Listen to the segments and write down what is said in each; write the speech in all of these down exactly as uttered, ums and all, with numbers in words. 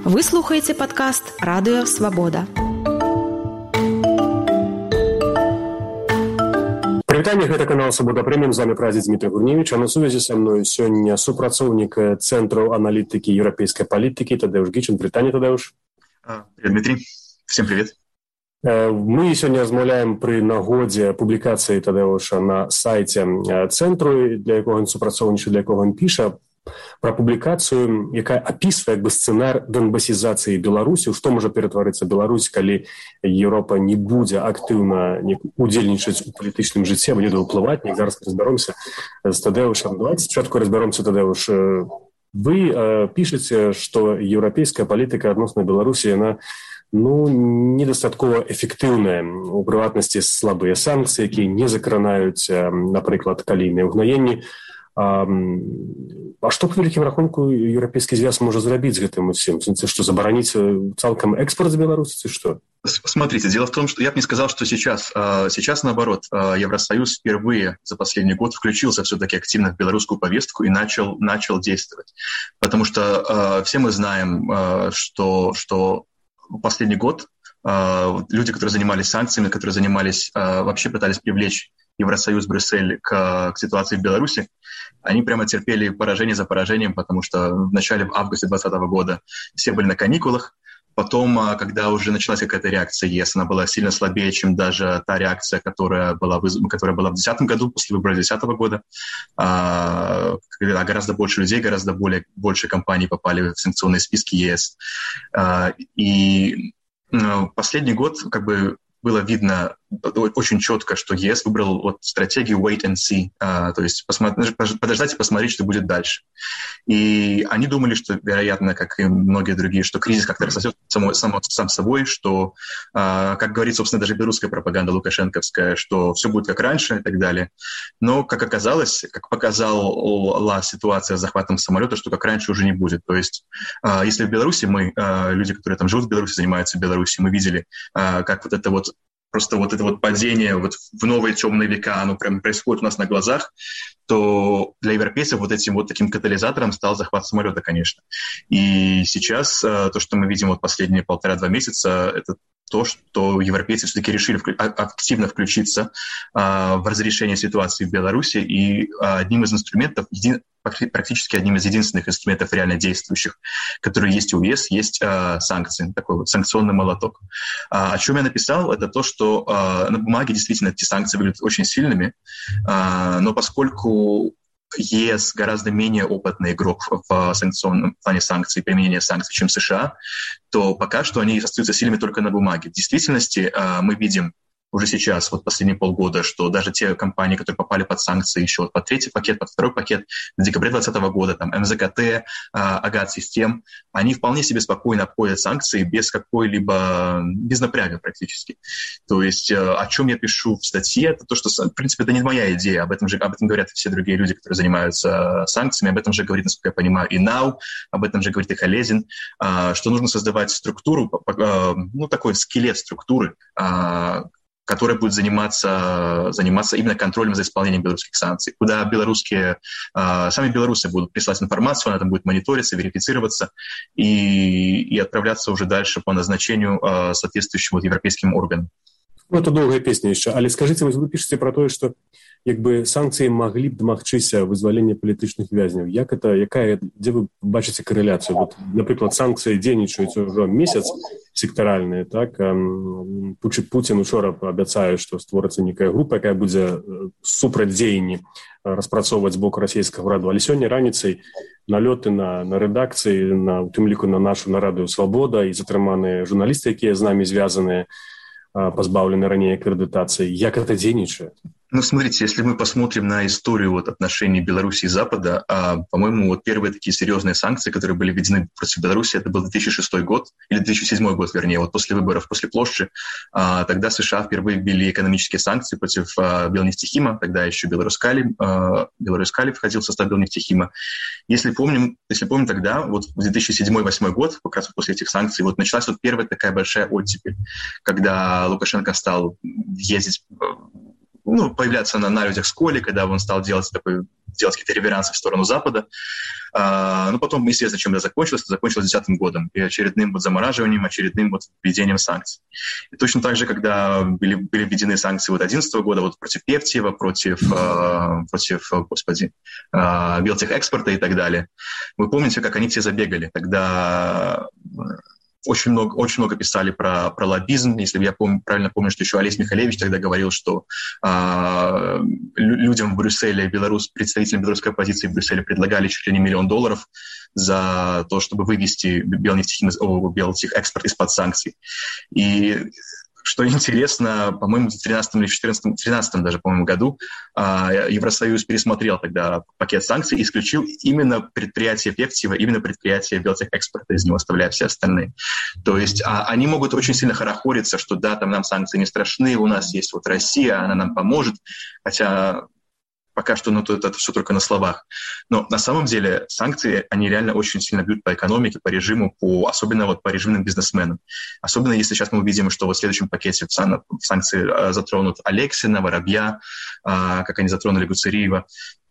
Вы слухаеце падкаст «Радыё Свабода». Прывітанне, гэта канал «Свабода Прэміум», з вами прадзед Дмітрий Гурневич, а на сувязі са мной сёння супрацоўнік Цэнтру аналітыкі еўрапейскай палітыкі Тадеуш Гічын. Прывітанне, Тадеуш. Привет, Дмитрий. Всем привет. Мы сёння размаўляем пры нагодзе публікацыі Тадеуша на сайце Цэнтру, для якога ён супрацоўнічае, для якога ён піша, пра публікацыю, якая апісвае як бы сцэнар донбасізацыі Беларусі, што можа ператварыцца Беларусь, калі Еўропа не будзе актыўна удзельнічаць у палітычным жыцці, або не да ўплываць. Неяк зараз разбяромся з Тадеушам. Давайте спачатку разбяромся, Тадеуш. Вы э, пішаце, што еўрапейская палітыка адносна Беларусі, яна ну, недастаткова эфектыўная. У прыватнасці слабыя санкцыі, якія не закранаюць, напрыклад, калійныя ўгнаенні. А, а што па вялікім рахунку еўрапейскі звяз можа зрабіць з гэтым усім? Что, забараніць цалкам экспорт з Беларусі, ці што? Смотрите, дело в том, что я бы не сказал, что сейчас, сейчас наоборот, Евросоюз впервые за последний год включился все-таки активно в белорусскую повестку и начал, начал действовать. Потому что все мы знаем, что, что последний год люди, которые занимались санкциями, которые занимались, вообще пытались привлечь Евросоюз, Брюссель к, к ситуации в Беларуси, они прямо терпели поражение за поражением, потому что в начале в августе двадцатого года все были на каникулах. Потом, когда уже началась какая-то реакция ЕС, она была сильно слабее, чем даже та реакция, которая была, выз... которая была в две тысячи десятом году, после выборов две тысячи десятого года. А, когда гораздо больше людей, гораздо более, больше компаний попали в санкционные списки ЕС. А, и ну, последний год, как бы, было видно очень четко, что ЕС выбрал вот стратегию wait and see, а, то есть посмотри, подождать и посмотреть, что будет дальше. И они думали, что, вероятно, как и многие другие, что кризис как-то рассосется само, само, сам собой, что, а, как говорит, собственно, даже белорусская пропаганда лукашенковская, что все будет как раньше и так далее. Но, как оказалось, как показала ситуация с захватом самолета, что как раньше уже не будет. То есть, а, если в Беларуси мы, а, люди, которые там живут в Беларуси, занимаются в Беларуси, мы видели, а, как вот это вот просто вот это вот падение вот в новые темные века, оно прям происходит у нас на глазах, то для европейцев вот этим вот таким катализатором стал захват самолета, конечно. И сейчас то, что мы видим вот последние полтора-два месяца, это то, что европейцы все-таки решили активно включиться в разрешение ситуации в Беларуси, и одним из инструментов, практически одним из единственных инструментов реально действующих, которые есть у ЕС, есть э, санкции, такой вот санкционный молоток. А, о чем я написал, это то, что э, на бумаге действительно эти санкции выглядят очень сильными, э, но поскольку ЕС гораздо менее опытный игрок в санкционном плане санкций, применения санкций, чем США, то пока что они остаются сильными только на бумаге. В действительности э, мы видим уже сейчас, вот последние полгода, что даже те компании, которые попали под санкции еще вот под третий пакет, под второй пакет в декабре двадцатого года, там МЗКТ, Агат-систем, они вполне себе спокойно обходят санкции без какой-либо, без напряга практически. То есть о чем я пишу в статье, это то, что, в принципе, это не моя идея, об этом же об этом говорят все другие люди, которые занимаются санкциями, об этом же говорит, насколько я понимаю, и НАУ, об этом же говорит и Халезин, что нужно создавать структуру, ну, такой скелет структуры, которая будет заниматься, заниматься именно контролем за исполнением белорусских санкций, куда белорусские, э, сами белорусы будут присылать информацию, она там будет мониториться, верифицироваться и, и отправляться уже дальше по назначению э, соответствующим вот европейским органам. Ну, это долгая песня еще. Але скажите, вы пишете про то, что як бы санкцыі маглі б дамагчыся вызвалення палітычных вязняў. Як это, якая, дзе вы бачыце карэляцыю? Вот, напрыклад, санкцыі дзейнічаюць уже месяц сектаральныя, так? Пуцін учора абяцае, што створыцца некая група, якая будзе супрацьдзеянні распрацоўваць з боку расійскага ўраду. Але сёння раніцай налёты на, на рэдакцыі, на, у тым ліку на нашу на Радыё Свабода і затрыманыя журналісты, якія з намі звязаныя, позбавлены ранее аккредитации. Як это дзейнічае? Ну, смотрите, если мы посмотрим на историю вот, отношений Беларуси и Запада, а, по-моему, вот первые такие серьезные санкции, которые были введены против Беларуси, это был две тысячи шестой год, или две тысячи седьмой год, вернее, вот после выборов, после Плошчы. А, тогда США впервые ввели экономические санкции против а, Белнефтехима, тогда еще Белорускали, а, Белорускали входил в состав Белнефтехима. Если помним, если помним тогда, вот в две тысячи седьмой — две тысячи восьмой год, как раз после этих санкций, вот началась вот первая такая большая оттепель, когда Лукашенко стал ездить, ну, появляться на, на людях с Коли, когда он стал делать такой делать какие-то реверансы в сторону Запада. Но потом, естественно, чем это закончилось, это закончилось две тысячи десятым годом и очередным вот замораживанием, очередным вот введением санкций. И точно так же, когда были, были введены санкции вот две тысячи одиннадцатого года вот против Певтьева, против, против, господи, Белтехэкспорта и так далее, вы помните, как они все забегали? Тогда очень много, очень много писали про, про лоббизм. Если я помню, правильно помню, что еще Олесь Михалевич тогда говорил, что э, людям в Брюсселе, Беларусь, представителям белорусской оппозиции в Брюсселе предлагали чуть ли не миллион долларов за то, чтобы вывести Белтехэкспорт из-под санкций. И что интересно, по-моему, в тринадцатом или четырнадцатом, тринадцатом даже, по-моему, году Евросоюз пересмотрел тогда пакет санкций и исключил именно предприятие Певтьева, именно предприятие Белтехэкспорта, из него оставляя все остальные. То есть а, они могут очень сильно хорохориться, что да, там нам санкции не страшны, у нас есть вот Россия, она нам поможет, хотя пока что ну, это, это все только на словах. Но на самом деле санкции, они реально очень сильно бьют по экономике, по режиму, по, особенно вот по режимным бизнесменам. Особенно если сейчас мы увидим, что в следующем пакете санкции затронут Алексина, Воробья, как они затронули Гуцериева,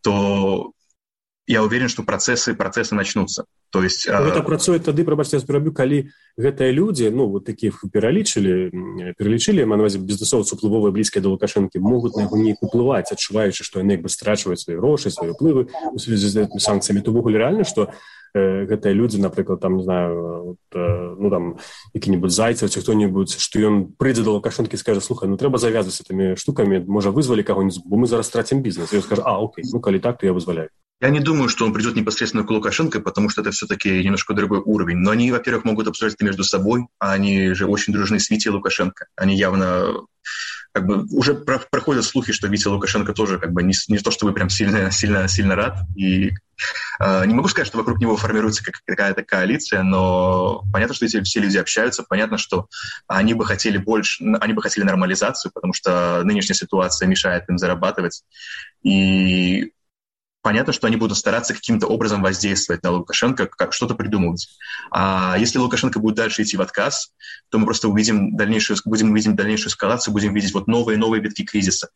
то я уверен, что процессы, процессы начнутся. То есть, гэта працуе тады, прабачце, я пераб'ю, калі гэтыя людзі, ну, вот такіх пералічылі, пералічылі, маю на ўвазе бізнесоўцы уплывовыя, блізкія да Лукашэнкі, могуць на яго неяк уплываць, адчуваючы, што яны як бы страчваюць свае грошы, свае ўплывы у сувязі з гэтымі санкцыямі, то ўвогуле рэальна, што э, гэтыя людзі, напрыклад, там, не знаю, вот, э, ну, там, які-небудзь Зайцев ці хто-небудзь, што ён прыйдзе да Лукашэнкі і скажа, слухай, ну, трэба завязваць з гэтымі штукамі, можа, вызвалі каго-нибудь, бо мы зараз трацім бізнес. І ён скажа, а, окей, ну, калі так, то я вызваляю. Я не думаю, что он придет непосредственно к Лукашенко, потому что это все-таки немножко другой уровень. Но они, во-первых, могут обсуждать это между собой, а они же очень дружны с Витей Лукашенко. Они явно как бы уже про- проходят слухи, что Витя Лукашенко тоже как бы не, не то чтобы прям сильно, сильно, сильно рад. И э, не могу сказать, что вокруг него формируется как, какая-то коалиция, но понятно, что эти все люди общаются, понятно, что они бы хотели больше, они бы хотели нормализацию, потому что нынешняя ситуация мешает им зарабатывать. И понятно, что они будут стараться каким-то образом воздействовать на Лукашенко, как что-то придумывать. А если Лукашенко будет дальше идти в отказ, то мы просто увидим дальнейшую, будем видеть дальнейшую эскалацию, будем видеть вот новые новые витки кризиса.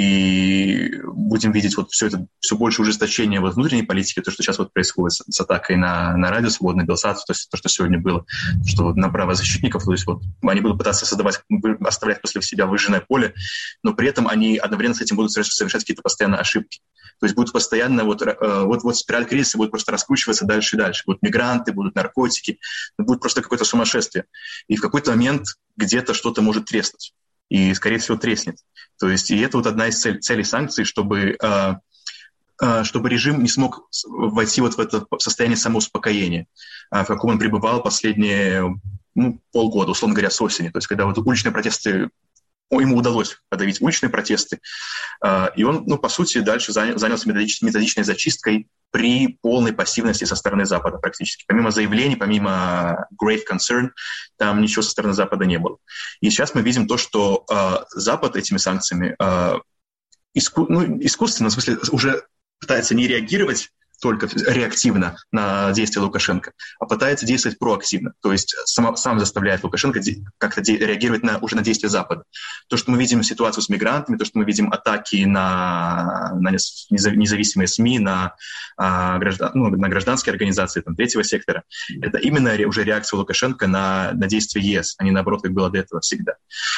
И будем видеть вот все это, все больше ужесточения вот внутренней политики, то, что сейчас вот происходит с, с атакой на, на радио «Свободный Белсат», то есть то, что сегодня было, что на правозащитников, то есть вот они будут пытаться создавать, оставлять после себя выжженное поле, но при этом они одновременно с этим будут совершать какие-то постоянные ошибки. То есть будут постоянно, вот, вот, вот спираль кризиса будет просто раскручиваться дальше и дальше. Будут мигранты, будут наркотики, будет просто какое-то сумасшествие. И в какой-то момент где-то что-то может треснуть. И, скорее всего, треснет. То есть и это вот одна из цель, целей санкций, чтобы, чтобы режим не смог войти вот в это состояние самоуспокоения, в каком он пребывал последние ну, полгода, условно говоря, с осени. То есть когда вот уличные протесты, ему удалось подавить уличные протесты, и он, ну, по сути, дальше занялся методич- методичной зачисткой при полной пассивности со стороны Запада практически. Помимо заявлений, помимо great concern, там ничего со стороны Запада не было. И сейчас мы видим то, что э, Запад этими санкциями э, иску- ну, искусственно, в смысле, уже пытается не реагировать только реактивно на действия Лукашенко, а пытается действовать проактивно. То есть сам, сам заставляет Лукашенко де- как-то де- реагировать на, уже на действия Запада. То, что мы видим ситуацию с мигрантами, то, что мы видим атаки на, на независимые СМИ, на, а, граждан, ну, на гражданские организации там, третьего сектора, это именно ре- уже реакция Лукашенко на, на действия ЕС, а не наоборот, как было до этого всегда.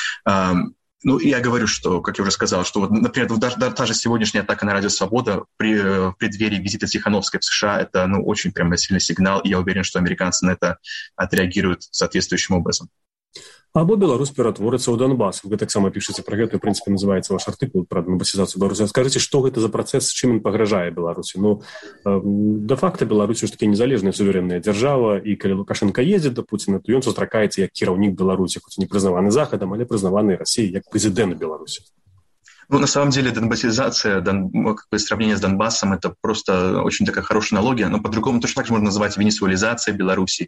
Ну, я говорю, что, как я уже сказал, что, вот, например, даже, даже та же сегодняшняя атака на Радио Свобода при, в преддверии визита Тихановской в США, это, ну, очень прям сильный сигнал, и я уверен, что американцы на это отреагируют соответствующим образом. Або Беларусь ператворыцца ў Донбас. Вы таксама пішаце пра гэта, у прынцыпе, называецца ваш артыкул пра донбасізацыю Беларусі. Скажыце, што гэта за працэс, чым ён пагражае Беларусі? Ну, дэ-факта Беларусь ўжо такі незалежная суверэнная дзяржава, і калі Лукашенко ездзіць да Пуціна, то ён сустракаецца як кіраўнік Беларусі, хоць і не прызнаваны Захадам, але прызнаваны Расіяй як прэзідэнт Беларусі. Ну, на самом деле, донбассизация, дон, как бы сравнение с Донбассом, это просто очень такая хорошая аналогия, но по-другому точно так же можно называть венесуализация Беларуси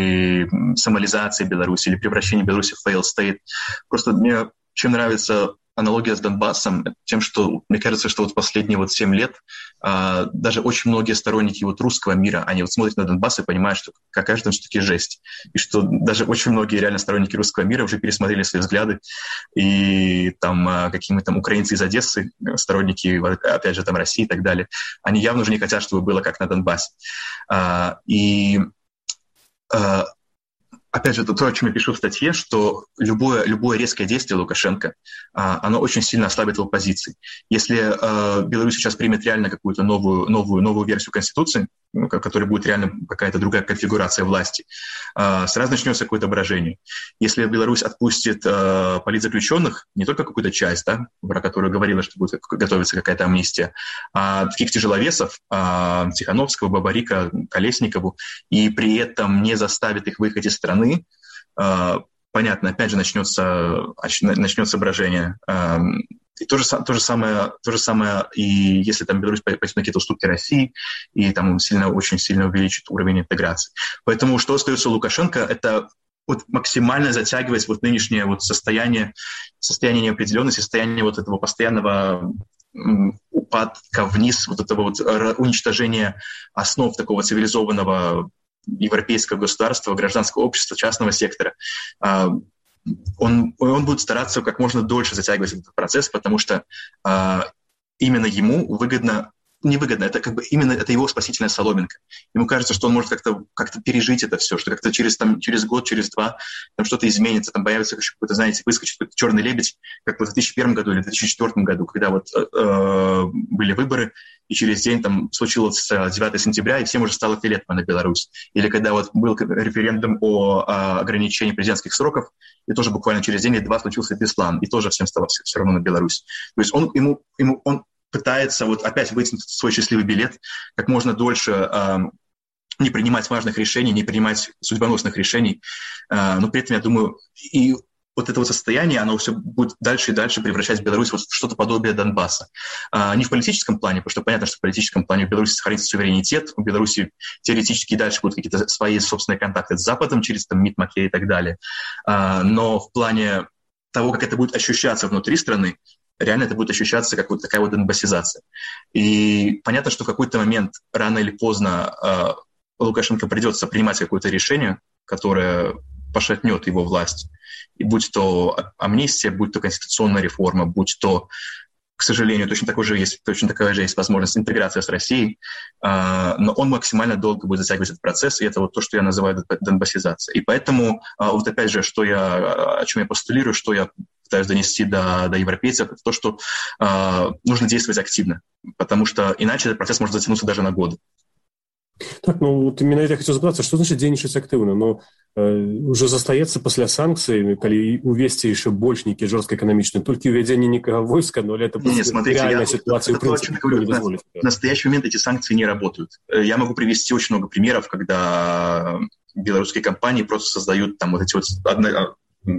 или сомализация Беларуси, или превращение Беларуси в failed state. Просто мне чем нравится аналогия с Донбассом тем, что мне кажется, что вот последние вот семь лет а, даже очень многие сторонники вот русского мира, они вот смотрят на Донбасс и понимают, что какая же там все-таки жесть. И что даже очень многие реально сторонники русского мира уже пересмотрели свои взгляды. И там а, какие-то там украинцы из Одессы, сторонники, опять же, там России и так далее, они явно уже не хотят, чтобы было как на Донбассе. А, и а, опять же, это то, о чем я пишу в статье, что любое, любое резкое действие Лукашенко, оно очень сильно ослабит его позиции. Если Беларусь сейчас примет реально какую-то новую, новую, новую версию Конституции, ну, которая будет реально какая-то другая конфигурация власти, сразу начнется какое-то брожение. Если Беларусь отпустит политзаключенных, не только какую-то часть, да, про которую говорила, что будет готовиться какая-то амнистия, а таких тяжеловесов, Тихановского, Бабарика, Колесникову, и при этом не заставит их выехать из страны, понятно, опять же начнется, начнется брожение. И то же, то, же самое, то же самое, и если там Беларусь пойдет на какие-то уступки России, и там он сильно, очень сильно увеличит уровень интеграции. Поэтому что остается у Лукашенко, это вот максимально затягивать вот нынешнее вот состояние, состояние неопределенности, состояние вот этого постоянного упадка вниз, вот этого вот уничтожения основ такого цивилизованного европейского государства, гражданского общества, частного сектора. Он, он будет стараться как можно дольше затягивать этот процесс, потому что именно ему выгодно, невыгодно, это как бы именно это его спасительная соломинка. Ему кажется, что он может как-то, как-то пережить это все, что как-то через, там, через год, через два там что-то изменится, там появится какой-то, знаете, выскочит какой-то черный лебедь, как в две тысячи первом году или в две тысячи четвёртом году, когда вот э, были выборы, и через день там случилось девятого сентября, и всем уже стало фиолетово на Беларусь. Или когда вот был референдум о, о ограничении президентских сроков, и тоже буквально через день или два случился Беслан, и тоже всем стало все, все равно на Беларусь. То есть он, ему, ему, он пытается вот опять вытянуть свой счастливый билет, как можно дольше э, не принимать важных решений, не принимать судьбоносных решений. Э, но при этом, я думаю, и вот это вот состояние, оно все будет дальше и дальше превращать Беларусь вот в что-то подобие Донбасса. Э, не в политическом плане, потому что понятно, что в политическом плане у Беларуси сохранится суверенитет, у Беларуси теоретически дальше будут какие-то свои собственные контакты с Западом через там МИД, Макей и так далее. Э, но в плане того, как это будет ощущаться внутри страны, реально это будет ощущаться как вот такая вот донбассизация. И понятно, что в какой-то момент, рано или поздно, э, Лукашенко придется принимать какое-то решение, которое пошатнет его власть. И будь то амнистия, будь то конституционная реформа, будь то, к сожалению, точно, такой же есть, точно такая же есть возможность интеграции с Россией, э, но он максимально долго будет затягивать этот процесс, и это вот то, что я называю донбассизацией. И поэтому, э, вот опять же, что я, о чем я постулирую, что я пытаюсь донести до, до европейцев, это то, что э, нужно действовать активно, потому что иначе этот процесс может затянуться даже на годы. Так, ну вот именно это я хочу запытаться, что значит дзейнічаць актыўна? Ну, э, уже застаецца пасля санкцый, калі увесці яшчэ больш нейкі жорстка эканамічны, толькі ўвядзенне некага войска, но это не, не, смотрите, реальная я, ситуация, это, в принципе, это, говорю, не дозволит. В настоящий момент эти санкции не работают. Я могу привести очень много примеров, когда белорусские компании просто создают там вот эти вот одно,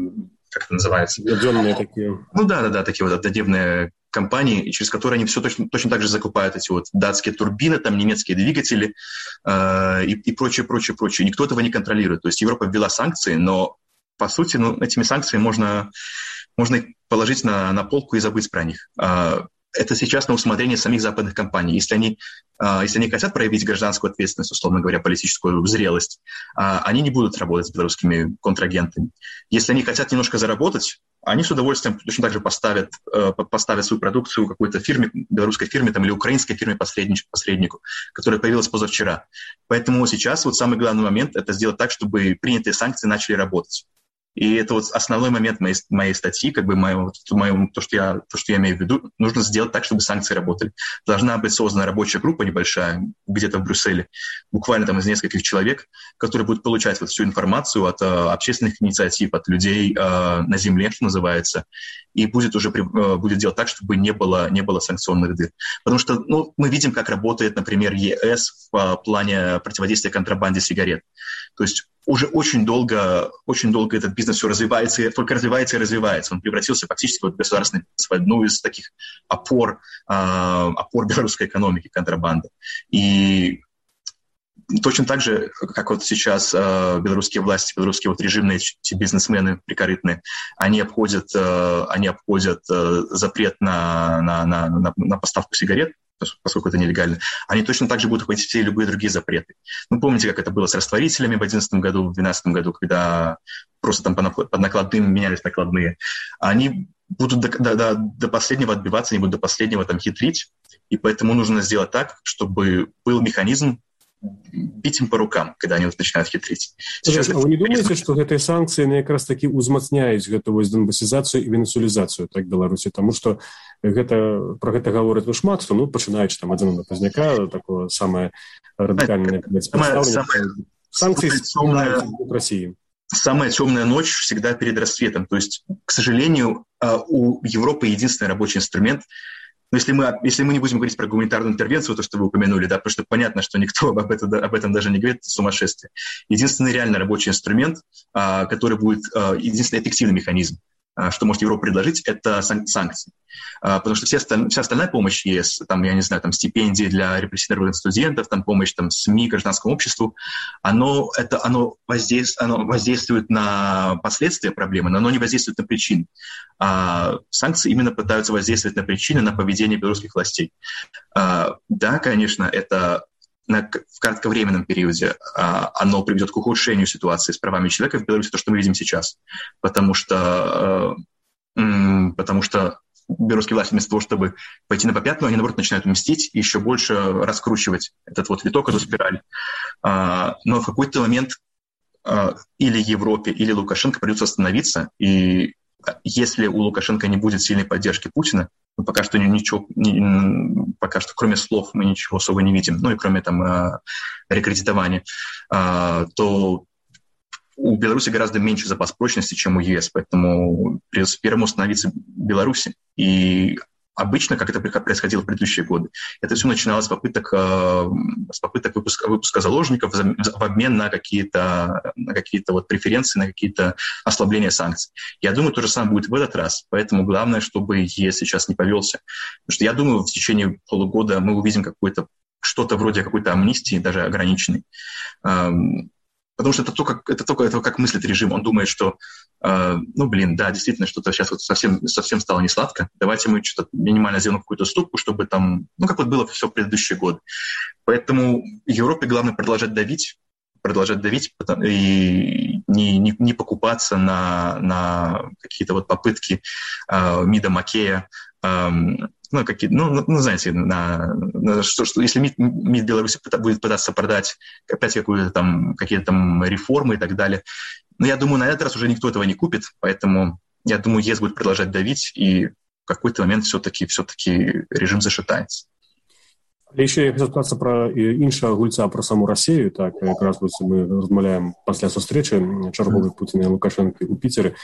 как это называется? Однодневные такие. Ну да, да, да, такие вот однодневные компании, через которые они все точно, точно так же закупают эти вот датские турбины, там немецкие двигатели э, и, и прочее, прочее, прочее. Никто этого не контролирует. То есть Европа ввела санкции, но по сути, ну, этими санкциями можно, можно их положить на, на полку и забыть про них. Э, это сейчас на усмотрение самих западных компаний. Если они, э, если они хотят проявить гражданскую ответственность, условно говоря, политическую зрелость, э, они не будут работать с белорусскими контрагентами. Если они хотят немножко заработать, они с удовольствием точно так же поставят, э, поставят свою продукцию какой-то фирме, белорусской фирме там, или украинской фирме-посреднику, которая появилась позавчера. Поэтому сейчас вот самый главный момент – это сделать так, чтобы принятые санкции начали работать. И это вот основной момент моей, моей статьи, как бы моего, моего, то, что я, то, что я имею в виду. Нужно сделать так, чтобы санкции работали. Должна быть создана рабочая группа небольшая, где-то в Брюсселе, буквально там из нескольких человек, которые будут получать вот всю информацию от э, общественных инициатив, от людей э, на земле, что называется, и будет уже э, будет делать так, чтобы не было, не было санкционных дыр. Потому что ну, мы видим, как работает, например, ЕС в э, плане противодействия контрабанде сигарет. То есть уже очень долго, очень долго этот бизнес все развивается, только развивается и развивается. Он превратился фактически в государственный бизнес, в одну из таких опор, э, опор белорусской экономики, контрабанды. И точно так же, как вот сейчас э, белорусские власти, белорусские вот режимные эти бизнесмены прикорытные, они обходят, э, они обходят э, запрет на, на, на, на, на поставку сигарет, поскольку это нелегально, они точно так же будут обходить все любые другие запреты. Ну, помните, как это было с растворителями в две тысячи одиннадцатом году, в две тысячи двенадцатом году, когда просто там под накладным менялись накладные. Они будут до, до, до, до последнего отбиваться, они будут до последнего там хитрить, и поэтому нужно сделать так, чтобы был механизм бить им по рукам, когда они вот начинают хитрить. Сейчас а вы не думаете, что гэтыя санкции как раз таки узмацняюць гэту вось донбасізацыю і венесуалізацыю так Беларусі, тому что гэта про гэта гавораць ну шмат, что ну пачынаючы там адзін пазняка такое самое радикальное представление санкции в России. Самая темная ночь всегда перед рассветом. То есть, к сожалению, у Европы единственный рабочий инструмент. Но если мы, если мы не будем говорить про гуманитарную интервенцию, то, что вы упомянули, да, потому что понятно, что никто об этом, об этом даже не говорит, это сумасшествие. Единственный реально рабочий инструмент, который будет, единственный эффективный механизм, что может Европа предложить, это санкции. Потому что вся, вся остальная помощь ЕС, там, я не знаю, там, стипендии для репрессированных студентов, там, помощь там, СМИ, гражданскому обществу, оно, это, оно, воздействует, оно воздействует на последствия проблемы, но оно не воздействует на причины. А санкции именно пытаются воздействовать на причины, на поведение белорусских властей. А, да, конечно, это на, в кратковременном периоде а, оно приведет к ухудшению ситуации с правами человека в Беларуси, то, что мы видим сейчас. Потому что, э, м, потому что белорусские власти вместо того, чтобы пойти на попятную, они, наоборот, начинают мстить и еще больше раскручивать этот вот виток, эту спираль. А, но в какой-то момент а, или Европе, или Лукашенко придется остановиться, и если у Лукашенко не будет сильной поддержки Путина, ну, пока что ничего, не, пока что кроме слов мы ничего особо не видим, ну и кроме там рекредитования, то у Беларуси гораздо меньше запас прочности, чем у ЕС, поэтому придется первому становиться Беларуси. И обычно, как это происходило в предыдущие годы, это все начиналось с попыток, с попыток выпуска, выпуска заложников в обмен на какие-то, на какие-то вот преференции, на какие-то ослабления санкций. Я думаю, то же самое будет в этот раз. Поэтому главное, чтобы ЕС сейчас не повелся. Потому что я думаю, в течение полугода мы увидим какое-то, что-то вроде какой-то амнистии, даже ограниченной. Потому что это только, это только это как мыслит режим. Он думает, что, э, ну, блин, да, действительно, что-то сейчас вот совсем, совсем стало несладко. Давайте мы что-то минимально сделаем какую-то уступку, чтобы там, ну, как вот было все в предыдущие годы. Поэтому Европе главное продолжать давить, продолжать давить и не, не, не покупаться на, на какие-то вот попытки э, МИДа Макея, э, ну, какие, ну, ну, знаете, на, на, что, что, если МИД, МИД Беларуси будет пытаться продать опять какую-то там, какие-то там реформы и так далее, но я думаю, на этот раз уже никто этого не купит, поэтому я думаю, ЕС будет продолжать давить, и в какой-то момент все-таки, все-таки режим зашатается. Еще я хотел спрашивать про іншого гульца, про саму Россию. Так, как раз мы размовляем после встречи черговой Путина и Лукашенко у Питере.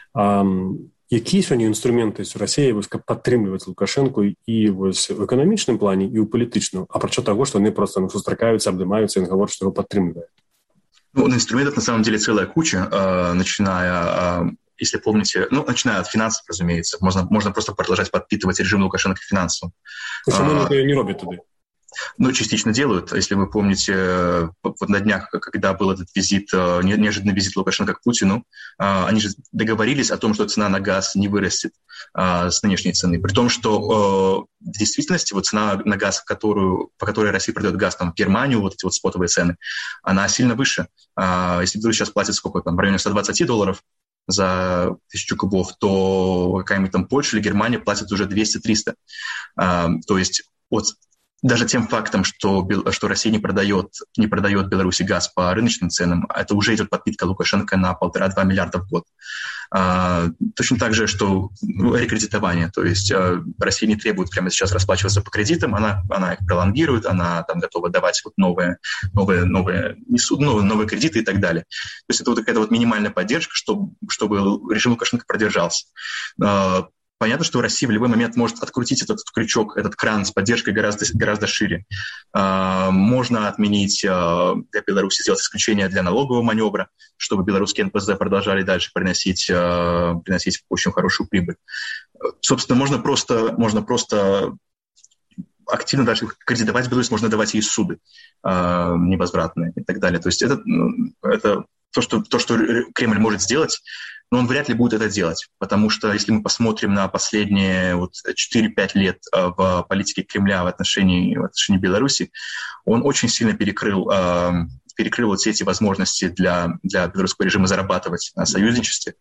Какие сегодня инструменты России подтримливать Лукашенко и в экономичном плане, и в политичном? А про что того, что они просто ну, сустракаются, обнимаются и говорят, что его подтримливают? Ну, инструментов на самом деле целая куча, э, начиная, э, если помните, ну, начиная от финансов, разумеется. Можно, можно просто продолжать подпитывать режим Лукашенко финансово. Почему он это не робит туда? Ну, частично делают. Если вы помните, вот на днях, когда был этот визит, неожиданный визит Лукашенко к Путину, они же договорились о том, что цена на газ не вырастет с нынешней цены. При том, что в действительности вот цена на газ, которую, по которой Россия продает газ там, в Германию, вот эти вот спотовые цены, она сильно выше. Если Беларусь сейчас платит сколько там, в районе сто двадцать долларов за тысячу кубов, то какая-нибудь там Польша или Германия платит уже двести-триста. То есть вот даже тем фактом, что, что Россия не продает, не продает Беларуси газ по рыночным ценам, это уже идет подпитка Лукашенко на полтора-два миллиарда в год. А, точно так же, что ну, рекредитование, то есть а, Россия не требует прямо сейчас расплачиваться по кредитам, она, она их пролонгирует, она там готова давать вот новые, новые, новые, новые, новые кредиты и так далее. То есть это вот какая-то вот минимальная поддержка, чтобы, чтобы режим Лукашенко продержался. А, Понятно, что Россия в любой момент может открутить этот, этот крючок, этот кран с поддержкой гораздо, гораздо шире. А, можно отменить а, для Беларуси, сделать исключение для налогового маневра, чтобы белорусские эн пэ зэ продолжали дальше приносить, а, приносить очень хорошую прибыль. Собственно, можно просто, можно просто активно дальше кредитовать Беларусь, можно давать ей суды э, невозвратные и так далее. То есть это, ну, это то, что, то, что Кремль может сделать, но он вряд ли будет это делать, потому что если мы посмотрим на последние вот, четыре-пять лет э, в политике Кремля в отношении, в отношении Беларуси, он очень сильно перекрыл, э, перекрыл вот все эти возможности для, для белорусского режима зарабатывать на союзничестве.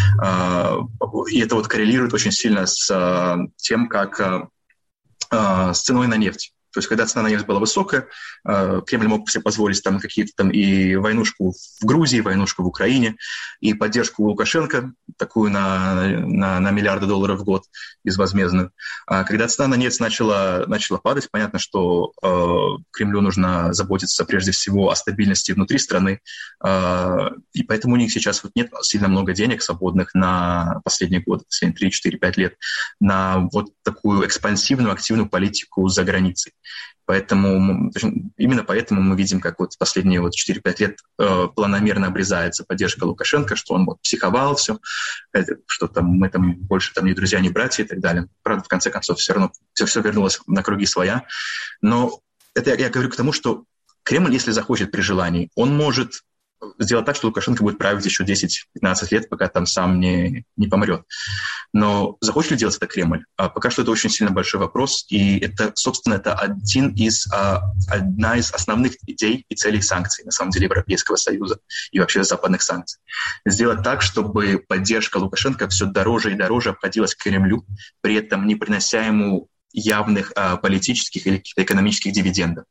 Э, и это вот коррелирует очень сильно с э, тем, как э, э, с ценой на нефть. То есть, когда цена на нефть была высокая, Кремль мог себе позволить там какие-то там и войнушку в Грузии, войнушку в Украине, и поддержку Лукашенко, такую на, на, на миллиарды долларов в год безвозмездную. А когда цена на нефть начала, начала падать, понятно, что э, Кремлю нужно заботиться прежде всего о стабильности внутри страны, э, и поэтому у них сейчас вот нет сильно много денег свободных на последние годы, последние три, четыре, пять лет, на вот такую экспансивную, активную политику за границей. Поэтому, именно поэтому мы видим, как вот последние вот четыре-пять лет э, планомерно обрезается поддержка Лукашенко, что он вот психовал, все, что там мы там больше там ни друзья, ни братья и так далее. Правда, в конце концов, все равно все, все вернулось на круги своя. Но это я, я говорю к тому, что Кремль, если захочет при желании, он может сделать так, что Лукашенко будет править еще десять-пятнадцать лет, пока там сам не, не помрет. Но захочет ли делать это Кремль? А пока что это очень сильно большой вопрос, и это, собственно, это один из, а, одна из основных идей и целей санкций, на самом деле, Европейского Союза и вообще западных санкций. Сделать так, чтобы поддержка Лукашенко все дороже и дороже обходилась к Кремлю, при этом не принося ему явных а, политических или экономических дивидендов.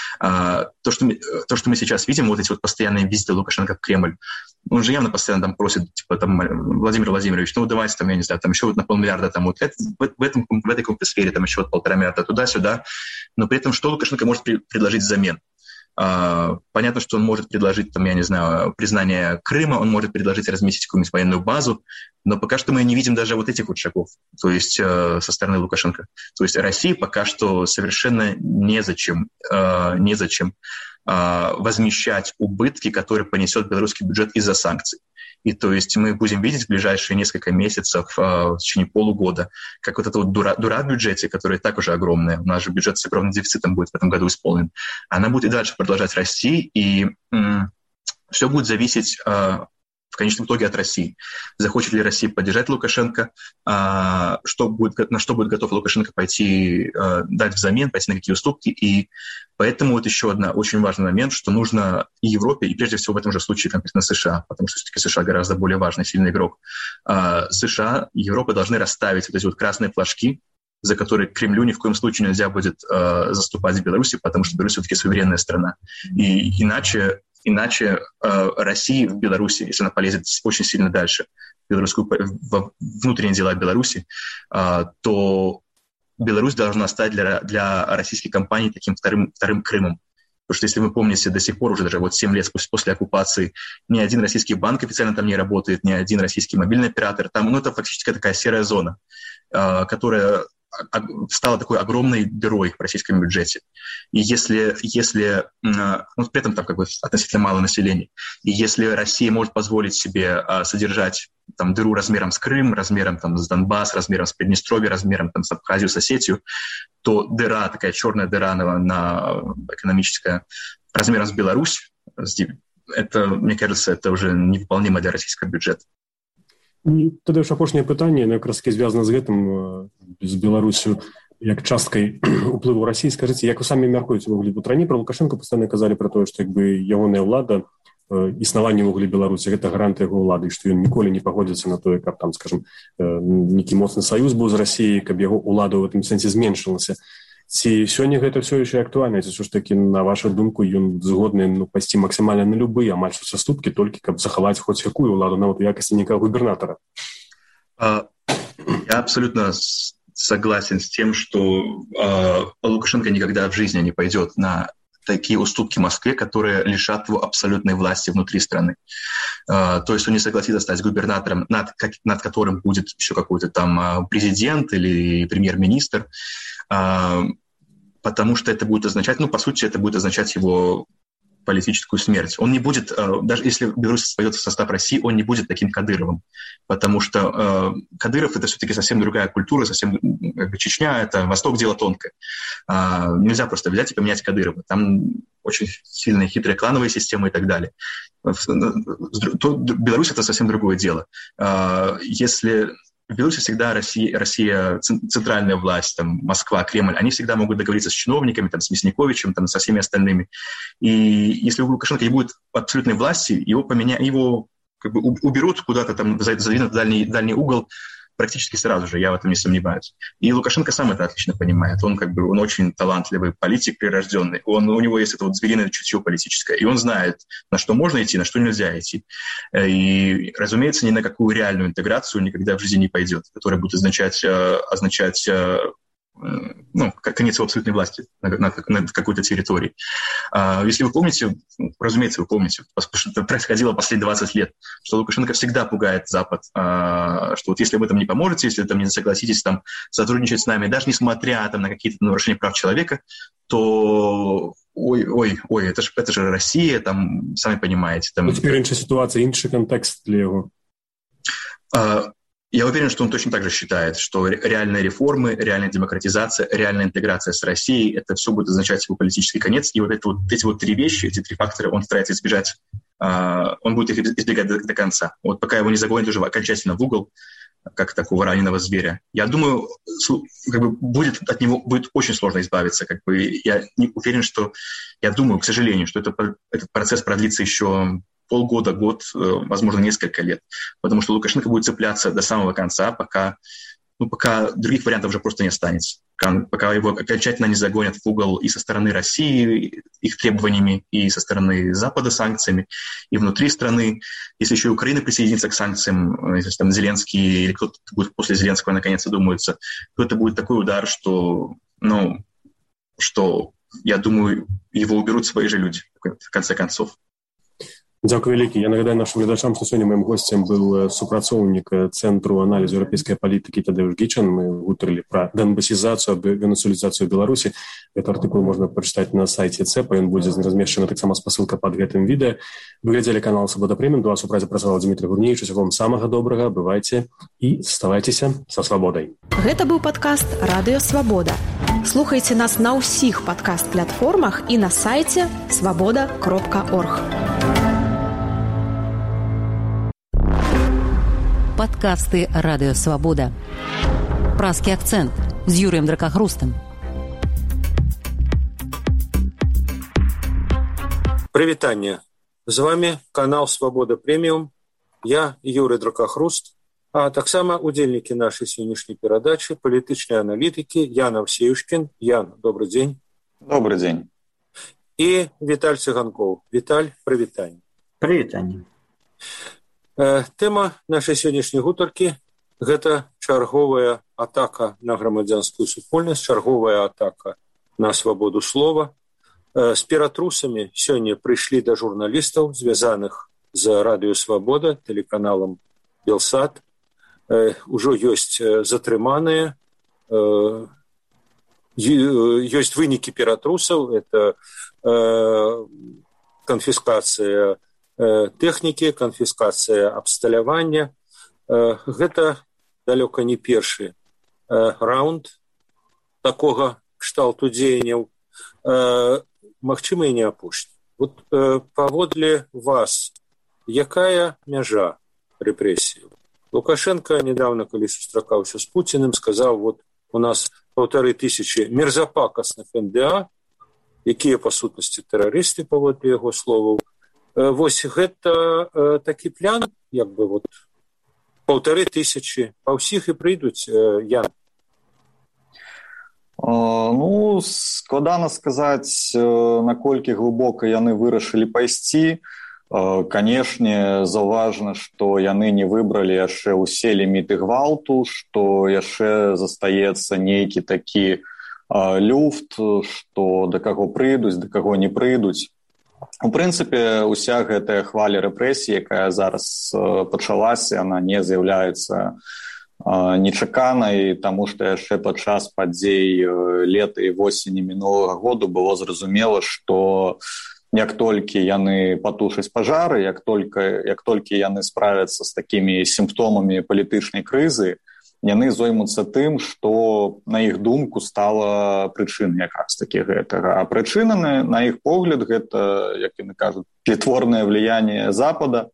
А, то, что мы, то, что мы сейчас видим, вот эти вот постоянные визиты Лукашенко в Кремль, он же явно постоянно там просит, типа, там, Владимир Владимирович, ну, давайте, там, я не знаю, там еще вот на полмиллиарда, там, вот это, в, в, этом, в этой какой-то сфере, там, еще вот полтора миллиарда туда-сюда, но при этом что Лукашенко может при, предложить взамен? Uh, понятно, что он может предложить, там, я не знаю, признание Крыма, он может предложить разместить какую-нибудь военную базу, но пока что мы не видим даже вот этих вот шагов, то есть uh, со стороны Лукашенко. То есть России пока что совершенно незачем, uh, незачем uh, возмещать убытки, которые понесет белорусский бюджет из-за санкций. И то есть мы будем видеть в ближайшие несколько месяцев, в течение полугода, как вот эта вот дура, дура в бюджете, которая и так уже огромная, у нас же бюджет с огромным дефицитом будет в этом году исполнен, она будет и дальше продолжать расти, и м- все будет зависеть а, в конечном итоге от России. Захочет ли Россия поддержать Лукашенко, а, что будет, на что будет готов Лукашенко пойти, а, дать взамен, пойти на какие уступки. И поэтому вот еще один очень важный момент, что нужно и Европе, и прежде всего в этом же случае конкретно США, потому что все-таки США гораздо более важный, сильный игрок. А, США и Европа должны расставить вот эти вот красные флажки, за которые Кремлю ни в коем случае нельзя будет э, заступать в Беларуси, потому что Беларусь все-таки суверенная страна. И иначе, иначе э, Россия в Беларуси, если она полезет очень сильно дальше в, белорусскую, в внутренние дела Беларуси, э, то Беларусь должна стать для, для российских компаний таким вторым, вторым Крымом. Потому что, если вы помните, до сих пор уже даже вот семь лет после, после оккупации ни один российский банк официально там не работает, ни один российский мобильный оператор. Там, ну, это фактически такая серая зона, э, которая стала такой огромной дырой в российском бюджете. И если, если ну, при этом там как бы относительно мало населения, и если Россия может позволить себе а, содержать там, дыру размером с Крым, размером там, с Донбасс, размером с Приднестровье, размером там, с Абхазию, с Осетию, то дыра, такая черная дыра на, на экономическая, размером с Беларусь, это, мне кажется, это уже невыполнимо для российского бюджета. Тады ж апошняе пытанне, ну, якраз таки звязана з гэтым, з Беларусю, як часткай уплыву России. Скажите, як вы самі мяркуеце ўвогуле? Вот раней про Лукашенко пастаянна казалі про тое, што як бы ягоная ўлада, існаванне ўвогуле Беларусі, гэта гарант яго ўлады, што ён ніколі не пагодзіцца на тое, каб там, скажем, нейкі моцны саюз быў з Расіяй, каб яго ўлада ў гэтым сэнсе зменшылася. Ці сёння гэта все яшчэ актуальна? Ці ўсё ж такі, на вашу думку, ён згодны, ну, пайсці максімальна на любыя амаль што саступкі, толькі каб захаваць хоць якую ўладу, нават у якасці нейкага губернатора? Я абсолютно согласен с тем, что Лукашенко никогда в жизни не пойдет на такие уступки Москве, которые лишат его абсолютной власти внутри страны. То есть он не согласится стать губернатором, над, над которым будет еще какой-то там президент или премьер-министр, потому что это будет означать, ну, по сути, это будет означать его политическую смерть. Он не будет, даже если Беларусь войдет в состав России, он не будет таким Кадыровым, потому что Кадыров — это все-таки совсем другая культура, совсем как бы Чечня — это Восток, дело тонкое. Нельзя просто взять и поменять Кадырова. Там очень сильные хитрые клановые системы и так далее. Беларусь — это совсем другое дело. Если в Беларуси всегда Россия, Россия, центральная власть, там, Москва, Кремль, они всегда могут договориться с чиновниками, там, с Мясниковичем, там, со всеми остальными. И если у Лукашенко не будет абсолютной власти, его, поменя... его как бы уберут куда-то, там, задвинут в дальний, дальний угол практически сразу же, я в этом не сомневаюсь. И Лукашенко сам это отлично понимает. Он как бы он очень талантливый политик прирожденный. Он, у него есть это вот звериное чутье политическое. И он знает, на что можно идти, на что нельзя идти. И, разумеется, ни на какую реальную интеграцию никогда в жизни не пойдет, которая будет означать, означать ну, конец его абсолютной власти на, на, на какой-то территории. Если вы помните, разумеется, вы помните, потому что это происходило последние двадцать лет, что Лукашенко всегда пугает Запад, что вот если вы там не поможете, если там не согласитесь там, сотрудничать с нами, даже несмотря там, на какие-то нарушения прав человека, то ой, ой, ой, это же, это же Россия, там, сами понимаете. Там... Ну, теперь иншая ситуация, инший контекст для его. Я уверен, что он точно так же считает, что реальные реформы, реальная демократизация, реальная интеграция с Россией — это все будет означать его политический конец. И вот, это вот эти вот три вещи, эти три фактора он старается избежать, он будет их избегать до, до конца. Вот пока его не загонят уже окончательно в угол, как такого раненого зверя. Я думаю, как бы будет, от него будет очень сложно избавиться. Как бы я не уверен, что... Я думаю, к сожалению, что это, этот процесс продлится еще... полгода, год, возможно, несколько лет. Потому что Лукашенко будет цепляться до самого конца, пока, ну, пока других вариантов уже просто не останется. Пока, пока его окончательно не загонят в угол и со стороны России их требованиями, и со стороны Запада санкциями, и внутри страны. Если еще и Украина присоединится к санкциям, если там Зеленский или кто-то будет после Зеленского наконец задумается, то это будет такой удар, что, ну, что, я думаю, его уберут свои же люди, в конце концов. Дзякуй вялікі. Я нагадаю нашим глядачам, што сёння маім госцем быў супрацоўнік Цэнтру аналізу еўрапейскай палітыкі Тадеуш Гічан. Мы гутарылі пра донбасізацыю, венесуалізацыю Беларусі. Гэты артыкул можна прачытаць на сайце ЦЭПа. Ён будзе размешчаны таксама спасылка пад гэтым відэа. Вы глядзелі канал Свабода Прэміум. Для вас у празе працаваў Дмітрий Гурневіч. Усяго вам самага добрага. Бывайце і заставайцеся са свабодай. Гэта быў падкаст Радыё Свабода. Слухайце нас на ўсіх падкаст-платформах і на сайце свабода кропка орг. Подкасты «Радио Свобода». «Праский акцент» с Юрием Дракохрустом. Привитание. З вами канал «Свобода Премиум». Я Юрий Дракохруст, а таксама удзельнікі нашай сённяшняй перадачы палітычныя аналітыкі Ян Авсеюшкін. Ян, добрый день. Добрый день. И Виталь Цыганков. Виталь, привитание. Привитание. Тэма нашай сённяшняй гутаркі – гэта чарговая атака на грамадзянскую супольнасць, чарговая атака на свабоду слова. З ператрусамі сёння прыйшлі да журналістаў, звязаных з Радыё Свабода, тэлеканалам Белсат. Ужо ёсць затрыманыя, ёсць вынікі ператрусаў, это канфіскацыя тэхнікі, канфіскацыя абсталявання. Гэта далёка не першы раунд такога кшталту дзеянняў, магчыма, і не апошні. Вот паводле вас, якая мяжа рэпрэсіяў? Лукашенко недавно, калі сустракаўся з Пуціным, сказаў, вот у нас паўтары тысячы мерзапакасных эн дэ а, якія па сутнасці тэрарысты, паводле яго словаў. Вось гэта э, такі план, як бы вот паўтары тысячы, па ўсіх і прыйдуць, э, Ян? Uh, ну, складана сказаць, uh, наколькі глыбока яны вырашылі пайсці. Uh, канешне, заўважна, што яны не выбралі яшчэ ўсе ліміты гвалту, што яшчэ застаецца нейкі такі uh, люфт, што да каго прыйдуць, да каго не прыйдуць. У прынцыпе, уся гэтая хваля рэпрэсій, якая зараз э, пачалася, она не з'яўляецца э, нечаканай, таму што яшчэ падчас падзей э, лета і восені мінулага году было зразумела, што як толькі яны патушаць пажары, як толькі, як толькі яны справяцца з такімі сімптомамі палітычнай крызы, яны зоймуцца тым, што, на іх думку, стала прычынай якраз такі гэтага. А прычына, на, на іх погляд, гэта, як яны кажуць, тлетворнае влияние Запада,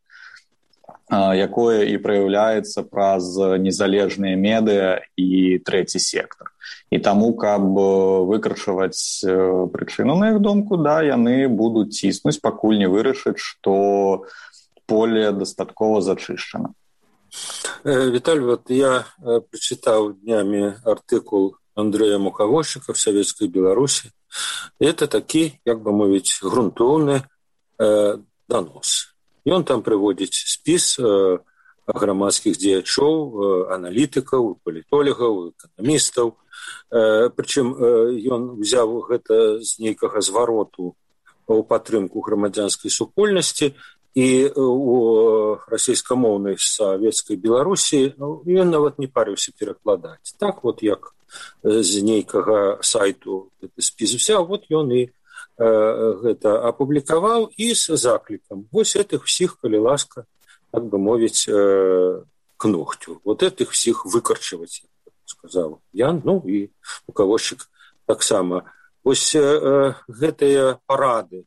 якое і праяўляецца праз незалежныя медыа і трэці сектар. І таму, каб выкрачваць прычыну, на іх думку, да, яны будуць ціснуць, пакуль не вырашаць, што поле дастаткова зачышчана. Виталий, вот я прочитал днями артикул Андрея Муховощика в Советской Беларуси. Это таки, как бы мовить, грунтовный э, донос. И он там приводит спис э, громадских дзеячоў, э, аналитиков, политологов, экономистов. Э, причем э, он взял это с некого звороту у падтрымку грамадзянскай супольнасці. І у расійскамоўнай савецкай Беларусі ён нават не парыўся перакладаць. Так вот, як з нейкага сайту спіс взяў, вот ён і э, гэта апублікаваў і з заклікам. Вось этих всіх, калі ласка, так бы мовіць, э, к ногтю. Вот этих всіх выкарчваць, сказаў Ян, ну і Муховощик таксама. Вось э, гэтыя парады,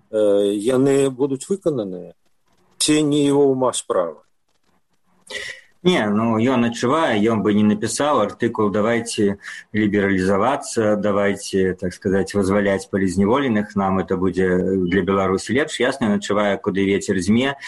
яны будуць выкананыя, ці не его ума справа? Не, ну, ён адчувае, ён бы не написал артикул «давайте либерализоваться, давайте, так сказать, вызваляць палізневоленых, нам это будзе для Беларусі лепш». Ясна, ён адчувае, куды ветер зме,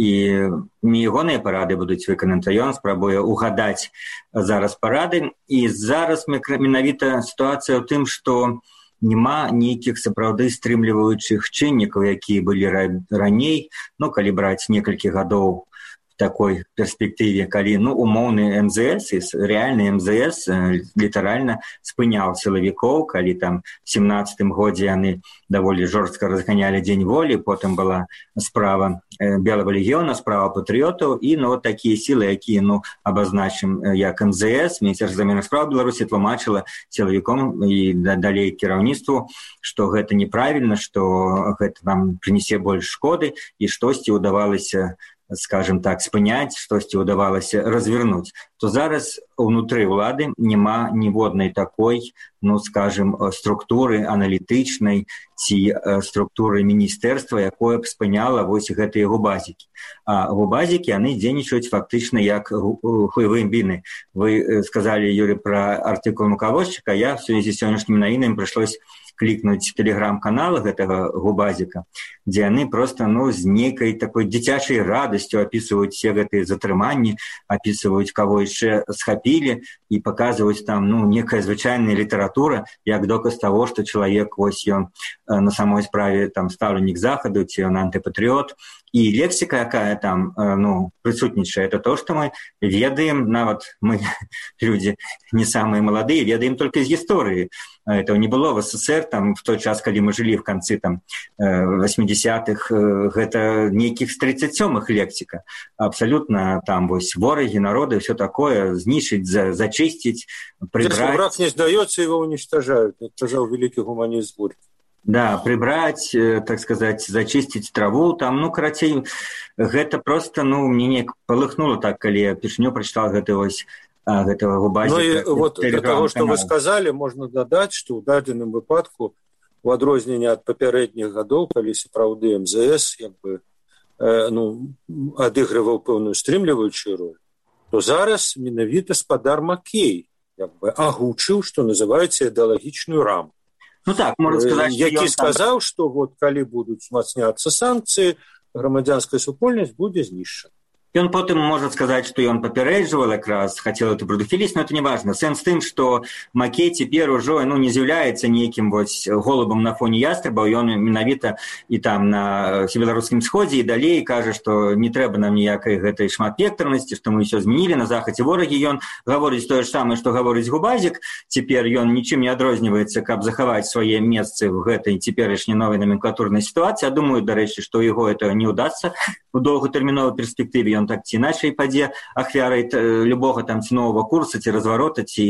і не ягоныя парады будуць выкананы, ён спрабуе угадаць зараз парады. І зараз менавіта сітуацыя ў тым, што няма нейкіх сапраўды стрымліваючых чыннікаў, якія былі раней, ну, калі браць некалькі гадоў в такой перспектыве, калі, ну, умоўны эм зэ эс, реальны эм зэ эс літаральна спыняў сілавікоў, калі там в семнадцатым годзе яны даволі жорстка разганялі дзень волі, потым была справа Белого легіёна, справа патрыётаў, і, ну, вот такія сілы, якія, ну, абазначым як эм зэ эс, Міністэрства закардонных спраў Беларусі тлумачыла сілавіком і далей кіраўніцтву, што гэта неправільна, што гэта нам прынесе больш шкоды, і штосьці ўдавалася, скажем так, спыняць, штосьці ўдавалася развернуць, то зараз унутры ўлады няма ніводнай такой, ну, скажем, структуры аналітычнай ці структуры міністэрства, якое б спыняла вось гэтыя губазікі. А губазікі, яны дзейнічаюць фактычна як хуевыя біны. Вы сказалі, Юрий, пра артыкул Муховощика, я в связи з сённяшнімі навінамі прыйшлось клікнуць тэлеграм-канал гэтага губазіка, дзе яны просто, ну, з нейкай такой дзіцячай радасцю апісваюць все гэтыя затрыманні, апісваюць, каго яшчэ схапілі, і паказваюць там, ну, некая звычайная літаратура, як доказ таго, што чалавек, вось ён на самой справе там стаўленік захаду, ці ён антыпатрыёт. І лексіка, якая там, ну, прысутнічае, это то, што мы ведаем, нават мы, людзі не самыя маладыя, ведаем толькі з гісторыі. Этого не было в СССР, там, в той час, калі мы жылі в канцы там восьмидесятых, гэта нейкіх з тридцать сёмых лексіка. Абсолютно там вось ворагі, народы, все такое, знішчыць, за, зачысціць, прибраць. Если враг не сдается, его уничтожают. Это сказал великий гуманист Горький. Да, прибрать, так сказать, зачистить траву, там, ну, карацей, гэта просто, ну, мне не полыхнуло так, калі я першыню прочитал гэта вось гэтага губазіка. Ну, и вот для того, что вы сказали, можно додать, что в дадзеным выпадку, у адрозненне ад папярэдніх гадоў, калі сапраўды эм зэ эс, як бы, э, ну, адыгрываў пэўную стрымліваючую роль, то зараз менавіта спадар Маккей, як бы, агучыў, што называецца, ідэалагічную рамку. Ну так, можно сказать, які сказаў, што вот калі будуць узмацняцца санкцыі, грамадзянская супольнасць будзе знішчана. Ён потым можа сказаць, што ён папярэджваў якраз, хацеў это прадухіліць, но это не важно. Сэнс тым, што Маккей цяпер ужо, ну, не з'яўляецца нейкім вось голубам на фоне ястрабаў, ён менавіта і там на Беларускім сходзе і далей кажа, што не трэба нам ніякай гэтай шматвектарнасці, што мы ўсё змянілі, на захадзе ворагі. Ён гаворыць тое ж самае, што гаворыць губазік. Цяпер ён нічым не адрозніваецца, каб захаваць свае месцы в гэтай цяперашняй новай номенклатурнай сітуацыі. Я думаю, дарэчы, што ў яго это не ўдасца у доўгатэрміновай перспектыве. Ён так ці іначай падзе ахвярай любога там ці новага курса, ці разварота, ці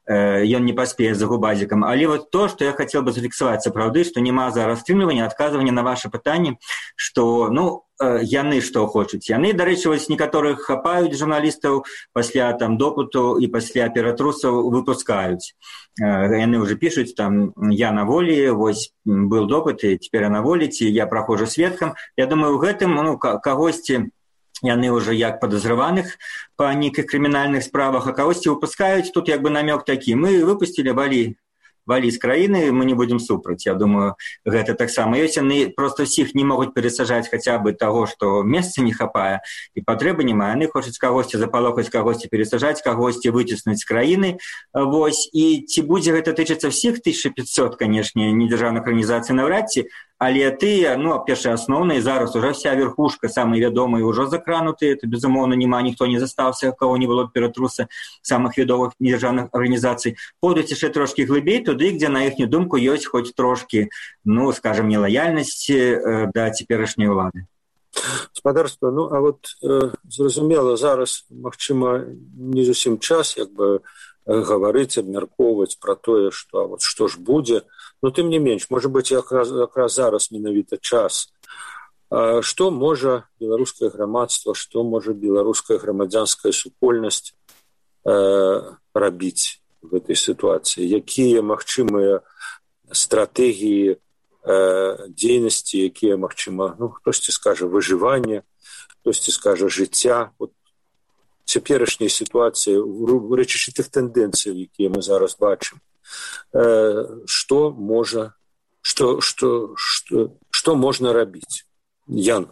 ён не паспее за губазікам. Але вот то, што я хацеў бы зафіксаваць, сапраўды, што няма зараз стрымлівання, адказвання на ваша пытанне, што, ну, яны што хочуць. Яны, дарэчы, вось некаторых хапаюць журналістаў пасля там допыту і пасля ператрусаў выпускаюць. Яны ўжо пішуць там, я на волі, вось был допыт, і цяпер я на волі, ці я праходжу сведкам. Я думаю, у гэтым, ну, кагосьці яны ўжо як падазраваных па нейкіх крымінальных справах, а кагосьці выпускаюць. Тут як бы намёк такі. Мы выпусцілі, валі, валі з краіны, мы не будзем супраць. Я думаю, гэта таксама. Ёсць яны проста ўсіх не могуць перасажаць хаця бы таго, што месца не хапае і патрэбы няма. Яны хочуць кагосьці запалохаць, кагосьці перасажаць, кагосьці выціснуць з краіны. Вось. І ці будзе гэта тычыцца ўсіх тысяча пятьсот, канешне, недзяржаўных арганізацый наўрад ці, але тыя, ну, першыя асноўныя, зараз уже вся верхушка, самыя вядомыя, ўжо закранутыя, это, безумоўна, няма, ніхто не застаўся, кого не было ператруса самых вядомых недзяржаўных арганізацый. Пойдуць яшчэ трошкі глыбей, туды, дзе, на іхнюю думку, ёсць хоць трошкі, ну, скажем, нелаяльнасці э, да цяперашняй улады. Гаспадарства, ну, а вот э, зразумела, зараз, магчыма, не зусім час, як бы, э, гаварыць, абмяркоўваць пра тое, што, а вот што ж будзе. Но тым не менш, можа быць, якраз, якраз зараз менавіта час. А, што можа беларускае грамадства, што можа беларуская грамадзянская супольнасць э, рабіць в этой ситуации? Якія магчымыя стратэгіі э, дзейнасці, якія магчыма, ну, хтосьці скажа выжыванне, хтосьці скажа жыцця. Вот цяперашняй сітуацыі, у рэчышчы тых тэндэнцыяў, якія мы зараз бачым. Што можа, што, што, што, што можна рабіць? Ян.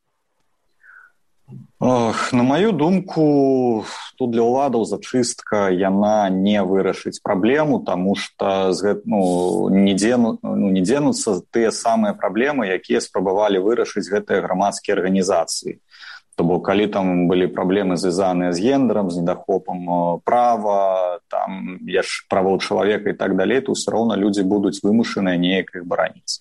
Ох, на маю думку, тут для ўладаў зачыстка яна не вырашыць праблему, таму што ну, не, дзену, ну, не дзенуцца тыя самыя праблемы, якія спрабавалі вырашыць гэтыя грамадскія арганізацыі. То бок, калі там былі праблемы звязаныя з гендерам, з недахопам права, там яш правоў чалавека і так далей, то ўсё роўна людзі будуць вымушаныя неяк іх бараніць.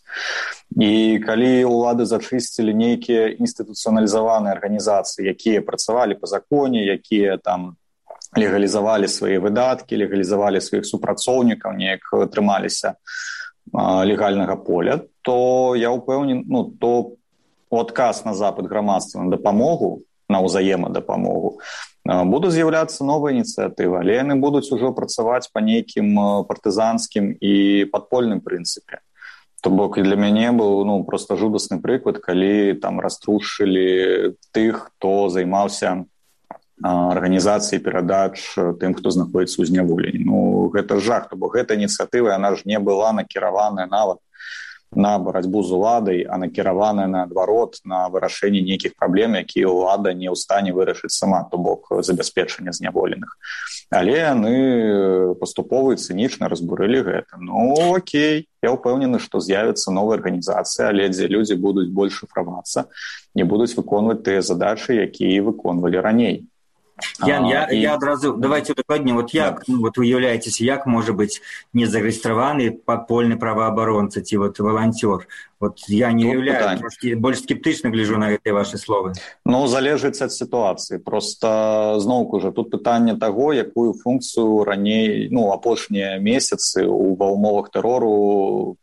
І калі ўлады зачысцілі нейкія інстытуцыяналізаваныя арганізацыі, якія працавалі па законе, якія там легалізавалі свае выдаткі, легалізавалі сваіх супрацоўнікаў, неяк трымаліся легальнага поля, то я ўпэўнены, ну, то у адказ на запыт грамадства на дапамогу, на ўзаемадапамогу, будуць з'яўляцца новыя ініцыятывы, але яны будуць ужо працаваць па нейкім партызанскім і падпольным прынцыпе. То бок і для мяне быў ну, проста жудасны прыклад, калі там раструшылі тых, хто займаўся арганізацыяй перадач тым, хто знаходзіцца ў зняволенні. Ну, гэта жах, то бок гэта ініцыятыва, яна ж не была накіраваная нават на барацьбу з уладай, а накіраваная наадварот на вырашэнне нейкіх праблем, якія ўлада не ў стане вырашыць сама, то бок забяспечання зняволеных. Але яны паступова і цынічна разбурылі гэта. Ну, окей, я ўпэўнены, што з'явяцца новыя арганізацыі, але дзе людзі будуць больш шыфравацца, не будуць выконваць тыя задачы, якія выконвалі раней. Ян, я, і... я адразу, давайте дакладней, вот як, ну, вот вы уяўляецеся, як можа быць незарэгістраваны падпольны праваабаронца ці вот валанцёр? Вот я не уяўляю, трошки больш скептычна гляжу на гэтыя ваши словы. Ну, залежыць ад сітуацыі. Просто, зноўку ж, тут пытанне таго, якую функцыю раней, ну, апошнія месяцы ва ўмовах тэрору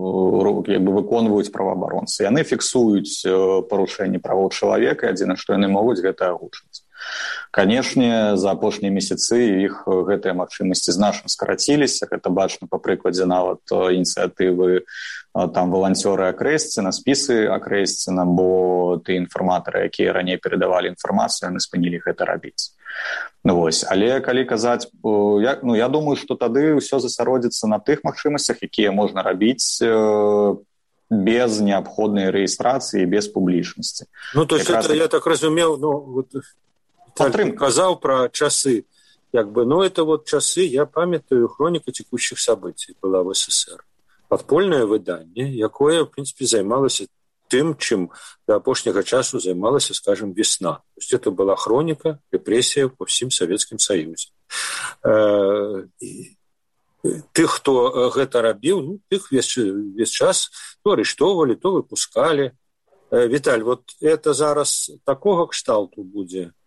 як бы выконваюць праваабаронцы. Яны фіксуюць парушэнне правоў чалавека, адзіна, што яны могуць гэта агучыць. Канешне, за апошнія месяцы іх гэтыя магчымасці значна скараціліся. Гэта бачна па прыкладзе нават ініцыятывы там валанцёры акрэсціна, спісы акрэсціна, бо тыя інфарматары, якія раней перадавалі інфармацыю, яны спынілі гэта рабіць. Ну, вось. Але калі казаць, я, ну, я думаю, што тады ўсё засяродзіцца на тых магчымасцях, якія можна рабіць без неабходнай рэгістрацыі, без публічнасці. Ну, то есть это, раз... я так разумеў, ну, вот... Тальтын казаў пра часы. Як бы, ну, это вот часы, я памятаю, хроніка текущих событий была в СССР. Подпольное выданне, якое, в принципе, займалася тым, чым до апошняга часу займалася, скажем, весна. То есть это была хроника репрессий по всем Советским Союзе. Тых, хто гэта рабіў, ну, тых весь, весь час то арыштоўвалі, то выпускалі. Віталь, вот это зараз такого кшталту будзе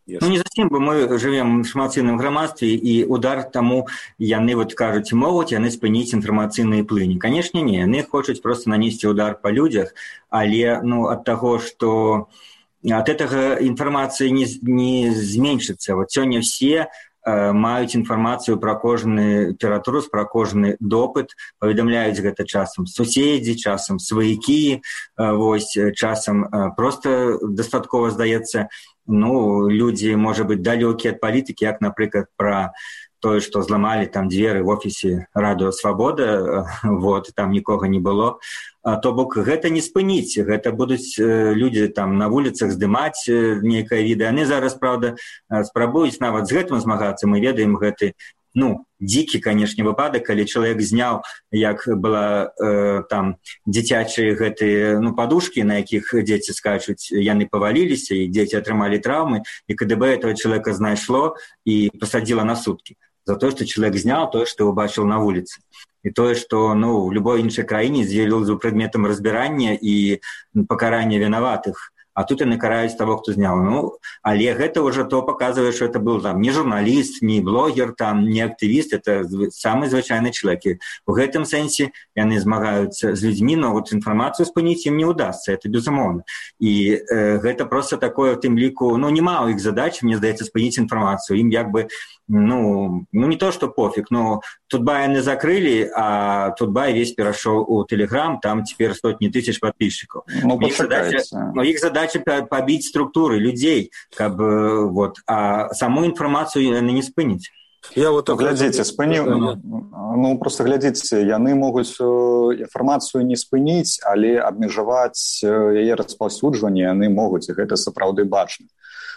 Ну, не зусім, бо мы живем в інфармацыйным грамадстве, і удар таму яны вот кажуць могуць яны спыніць інфармацыйныя плыні. Канешне, не, яны хочуць просто нанесці удар па людзях, але ну ад таго, што ад гэтага інфармацыя не, не зменшыцца. Вот сёння все маюць інфармацыю пра кожны ператрус, пра кожны допыт, паведамляюць гэта часам суседзі, часам сваякі, вось, часам проста дастаткова здаецца, ну, людзі, можа быць, далёкія ад палітыкі, як, напрыклад, пра тое, што зламалі там дзверы в офісе Радыё Свабода, вот, там нікога не было. То бок гэта не спыніць, гэта будуць людзі там на вуліцах здымаць нейкае відэа. Яны зараз, правда, спрабуюць нават з гэтым змагацца. Мы ведаем гэты, ну, дзікі, канешне, выпадак, калі чалавек зняў, як была э, там дзіцячыя гэтыя, ну, падушкі, на якіх дзеці скачуць, яны паваліліся, і дзеці атрымалі траўмы, і КДБ этого чалавека знайшло і пасадзіла на суткі за тое, што чалавек зняў тое, што ўбачыў на вуліцы. І тое, што ну, в любой іншай краіне з'явілася прадметам разбірання і пакарання вінаватых. А тут яны караюць таго, хто зняў. Ну, але гэта ўжо то паказвае, што это быў там не журналіст, не блогер, там, не актывіст, это самы звычайны чалавек. У гэтым сэнсе яны змагаюцца з людзьмі, но вот інфармацыю спыніць ім не ўдасца, это безумоўна. І э, гэта проста такое, в тым ліку, ну, нема ў іх задач, мне здаецца, спыніць інфармацыю. Ім як бы ну, ну не то, что пофиг, но Тутбай яны закрыли, а Тутбай весь перешел у Телеграм, там теперь сотни тысяч подписчиков. Ну, их задача, но их задача побить структуры людей, как бы, вот, а саму информацию они не спынить. Я вот ну, глядзіце, спыні... ну, просто глядзіце, яны могуць інфармацыю не спыніць, але абмежаваць яе распаўсюджванне яны могуць, і гэта сапраўды бачна.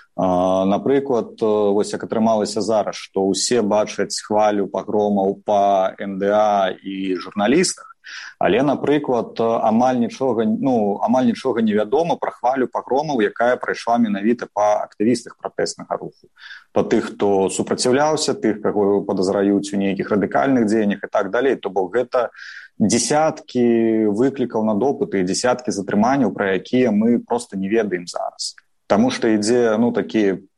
Напрыклад, вось як атрымалася зараз, што ўсе бачаць хвалю пагромаў па эн дэ а і журналістах, але, напрыклад, амаль нічога, ну, амаль нічога не вядома пра хвалю пагромаў, якая прайшла менавіта па актывістах пратэснага руху. Па тых, хто супраціўляўся, тых, каго падазраюць у нейкіх радыкальных дзеяннях і так далей. То бок гэта дзесяткі выклікаў на допыты і дзесяткі затрыманняў, пра якія мы проста не ведаем зараз. Таму што ідзе, ну, такі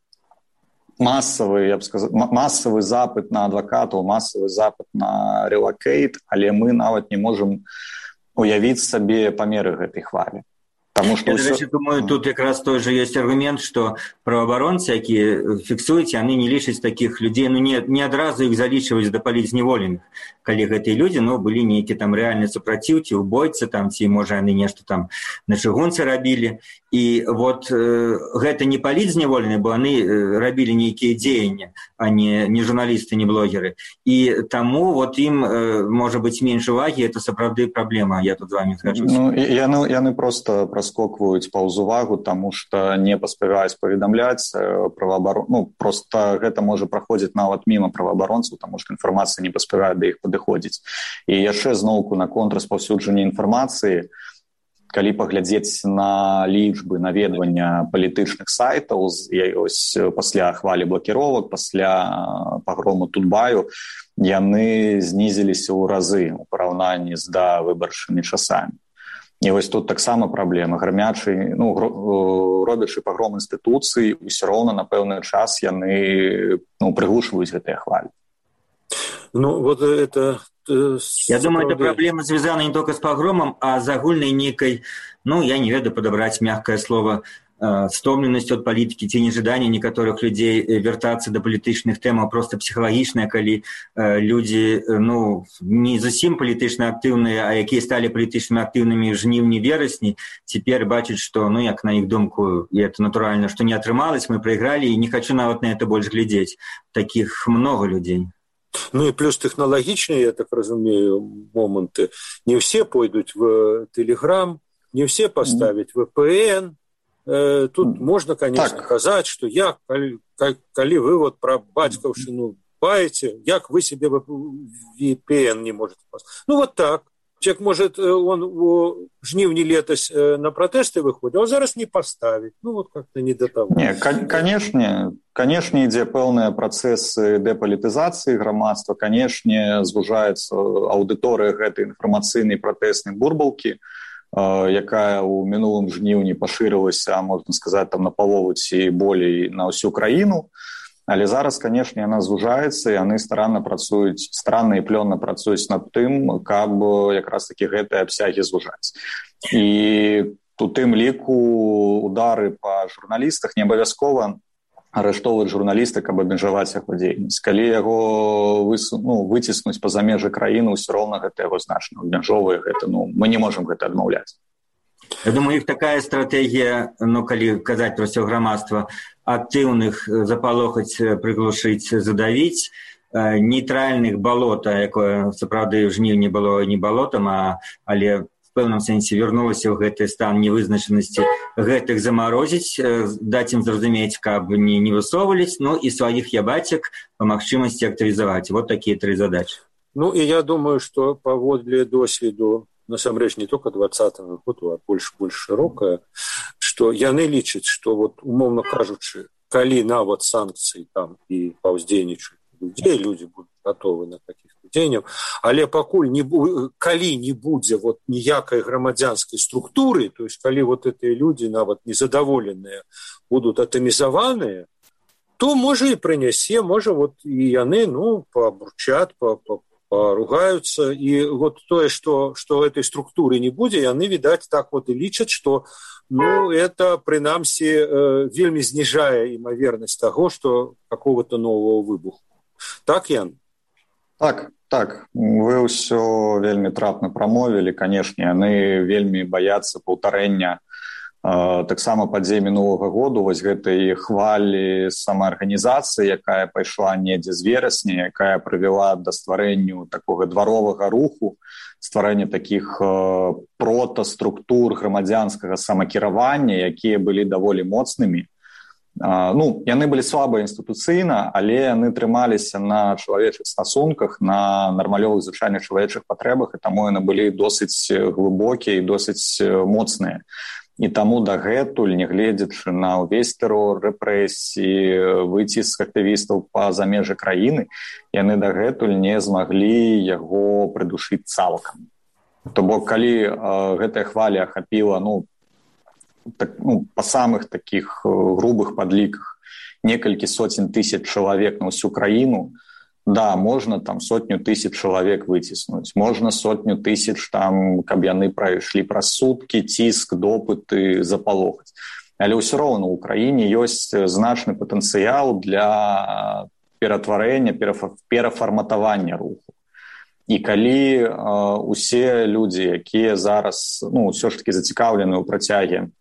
масавы, я б сказаў, масавы запыт на адвакатаў, масавы запыт на релокейт, але мы нават не можам уявіць сабе памеры гэтай хвалі. Потому что я, ўсё... Я думаю, тут якраз той же есть аргумент, что правоабаронцы, якія фіксуюць, яны не лічаць таких людей, ну не, не адразу іх залічваюць да палітзняволеных, калі гэтыя людзі, ну, былі нейкі там рэальны супраціў, ці ўбойцы там, ці, можа, яны нешта там на чыгунцы рабілі. І вот э, гэта не палітзняволеныя, бо яны э, рабілі нейкія дзеянні, а не, не журналісты, не блогеры. І таму вот ім э, можа быць менш увагі, это сапраўды праблема, я тут з вами згаджуся. Ну, яны, яны просто проскокваюць паўз увагу, таму што не паспяваюць паведамляць праваабарон... Ну, просто гэта можа праходзіць нават міма праваабаронцаў, таму што інфармацыя не паспявае да іх падыходзіць. І яшчэ зноўку на контрраспаўсюджанне інфармацыі, калі паглядзець на лічбы наведвання палітычных сайтаў, ось пасля хвалі блакіровак, пасля пагрому Тутбаю, яны знізіліся ў разы у параўнанні з давыбарчымі часамі. І вось тут таксама праблема. Грамячы, ну, робячы пагром інстытуцый, усё роўна на пэўны час яны, ну, прыглушваюць гэтыя хвалі. Ну, вот это... Я думаю, эта проблема связана не только с погромом, а с огульной некой, ну, я не ведаю подобрать мягкое слово, стомленностью от политики, ці нежаданне некаторых людей вяртацца да палітычных тэмаў просто псіхалагічныя, калі людзі, ну, не зусім палітычна актыўныя, а якія сталі палітычна актыўнымі ў жніўні-верасні, цяпер бачаць, што, ну, як на іх думку, і это натуральна, што не атрымалось, мы прайгралі, і не хочу нават на это больш глядзець. Таких много людей. Ну и плюс технологичные, я так разумею, моменты. Не все пойдут в Телеграм, не все поставят ви пи эн. Э, тут можно, конечно, так сказать, что я, коли, коли вы вот про батьківщину баете, як вы себе ви пи эн не можете поставить. Ну вот так. Человек может, он у жнивни летось на протесты выходит, а он зараз не поставить. Ну, вот как-то не до того. Не, конечно, конечно, ідзе пэўныя працэсы дэпалітызацыі грамадства, конечно, звужаецца аўдыторыя гэтай інфармацыйнай пратэснай бурбалкі, якая ў мінулым жніўні пашырылася, можна сказаць, там на палову ці болей на ўсю краіну. Але зараз, канешне, яна звужаецца, і яны старанна працуюць, старанна і плённа працуюць над тым, каб якраз такі гэтыя абсягі звужаць. І у тым ліку удары па журналістах не абавязкова арыштоўваць журналіста, каб абмежаваць яго дзейнасць. Калі яго ну, выціснуць па-за межы краіны, ўсё роўна гэта яго значна абмяжоўвае гэта, ну, мы не можам гэта адмаўляць. Я думаю, іх такая стратэгія, ну, калі казаць пра ўсё грамадства, актыўных запалохаць, прыглушыць, задавіць, нейтральных балота, якое, сапраўды, ў жніўні было не балотам, а, але в пэўным сэнсе вярнулася ў гэты стан невызначанасці, гэтых замарозіць, даць ім зразумець, каб не, не высоўвались, ну і сваіх ябацек па магчымасці актывізаваць. Вот такія тры задачы. Ну і я думаю, што паводле досведу насамрэч не только двадцатого года, а больш больш шырокая, што яны лічаць, што вот умоўна кажучы, калі нават санкцыі там і паўздзейнічаюць людзей, людзі будуць гатовы на такіх дзеянняў, але пакуль не бу... калі не будзе вот ніякай грамадзянскай структуры, то есть калі вот гэтыя людзі нават незадаволеныя будуць атамізаваныя, то можа і прынясе, можа вот і яны, ну, пабурчат, па, па ругаются, и вот то, что, что этой структуры не будет, яны, видать, так вот и лічат, что, ну, это, принамсі, э, вельмі знижае імавернасць того, что какого-то нового выбуху. Так, Ян? Так, так. Вы ўсё вельмі трапна прамовілі, канешне, яны вельмі баяцца паўтарэння таксама падзей мінулага году, вось гэтай хвалі самаарганізацыі, якая пайшла недзе з верасня, якая прывяла да стварэнню такога дваровага руху, стварэння такіх протаструктур грамадзянскага самакіравання, якія былі даволі моцнымі. Ну, яны былі слабыя інстытуцыйна, але яны трымаліся на чалавечых стасунках, на нармалёвых звычайных чалавечых патрэбах, і таму яны былі досыць глыбокія і досыць моцныя. І таму дагэтуль, нягледзячы на ўвесь тэрор, рэпрэсіі, выціск актывістаў па-за межы краіны, яны дагэтуль не змаглі яго прыдушыць цалкам. То бок, калі э, гэтая хваля ахапіла, ну, так, ну, па самых такіх грубых падліках некалькі соцень тысяч чалавек на ўсю краіну, да, можна там сотню тысяч чалавек выціснуць, можна сотню тысяч там, каб яны прайшлі праз суткі, ціск, допыты, запалохаць. Але ўсё роўна ў краіне ёсць значны патэнцыял для ператварэння, перафарматавання руху. І калі э, усе людзі, якія зараз, ну, ўсё ж такі зацікаўлены ў працяге, э,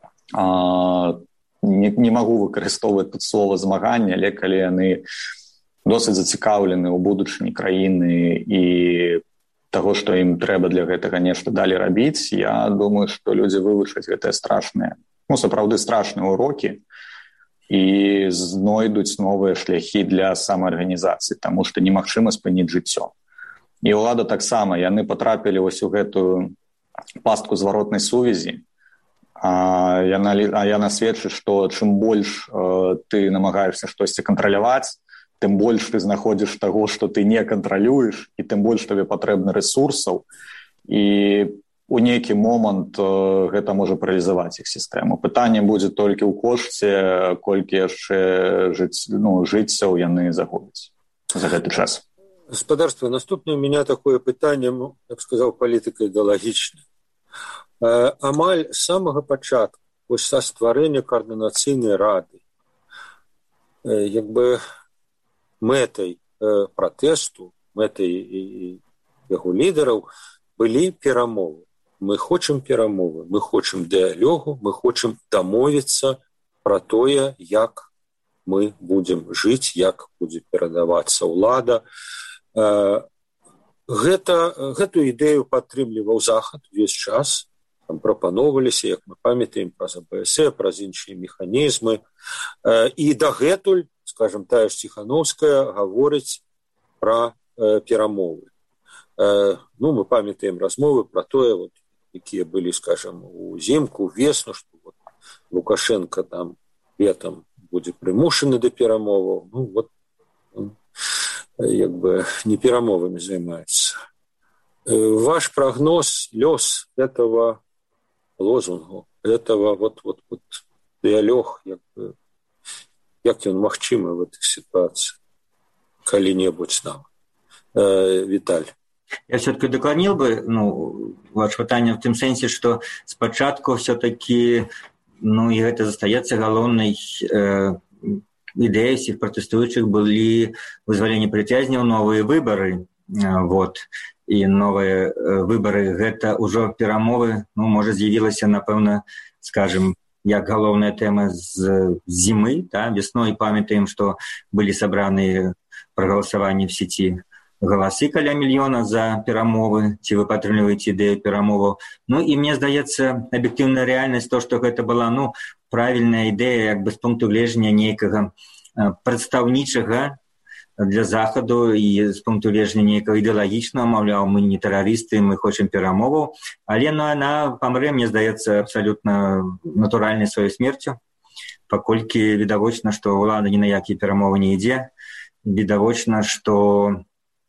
не, не магу выкарыстоўваць тут слова змагання, але калі яны досыць зацікаўлены ў будучыні краіны і таго, што ім трэба для гэтага нешта далі рабіць, я думаю, што людзі вывучаць гэтыя страшныя, ну, сапраўды страшныя урокі і знойдуць новыя шляхі для самаарганізацыі, таму што немагчыма спыніць жыццё. І ўлада таксама, яны патрапілі вось у гэтую пастку зваротнай сувязі, а яна, а яна сведчыць, што чым больш э, ты намагаешся штосьці кантраляваць, тым больш ты знаходзіш таго, што ты не кантралюеш, і тым больш табе патрэбна рэсурсаў, і у нейкі момант э, гэта можа паралізаваць іх сістэму. Пытанне будзе толькі ў кошце, колькі яшчэ жыць, ну, жыццяў яны загубяць за гэты час. Господарство, наступное у меня такое пытанне, як сказаў палітыка ідэалагічна. Э, амаль з самага пачатку, вось са стварэння каардынацыйнай рады, э, як бы мэтай э, пратэсту, мэтай яго лідараў былі перамовы. Мы хочам перамовы, мы хочам дыялогу, мы хочам дамовіцца пра тое, як мы будзем жыць, як будзе перадавацца ўлада. Э, гэта, гэтую ідэю падтрымліваў Захад увесь час. Там прапаноўваліся, як мы памятаем, праз АБС, праз іншыя механізмы. Э, і дагэтуль, скажем, тая ж Ціхановская гаворыць пра э, перамовы. Э, ну, мы памятаем размовы пра тое, вот, якія былі, скажем, узімку, весну, што вот, Лукашенко там летом будзе прымушаны да перамоваў. Ну, вот, он, як бы, не перамовамі займаецца. Э, ваш прогноз, лёс этого лозунгу этого вот, вот, вот дыялог, як, як ён магчымы в этой ситуации калі-небудзь нам. Э, Виталь. Я все-таки докладнил бы, ну, ваше пытание в том сенсе, что спочатку все-таки, ну, и это застается галоўнай э, идеей всех протестующих были вызволение притязняў, новые выборы, э, вот, и новые э, выборы, это уже перамовы, ну, может, з'явілася, напэўна, скажем, як галоўная тема з зимы, да, весной памятаем, что были собраны проголосования в сети галасы каля мільёна за перамовы, ці вы падтрымліваеце ідэю перамоваў. Ну і мне здаецца, аб'ектыўная рэальнасць то, што гэта была, ну, правільная ідэя, як бы з пункту гледжання нейкага прадстаўнічага для захаду і з пункту гледжання нейкага ідэалагічнага, маўляў, мы не тэрарысты, мы хочам перамоваў, але ну, яна памрэ, мне здаецца, абсалютна натуральнай сваёй смерцю, паколькі відавочна, што ўлада ні на якія перамовы не ідзе, відавочна, што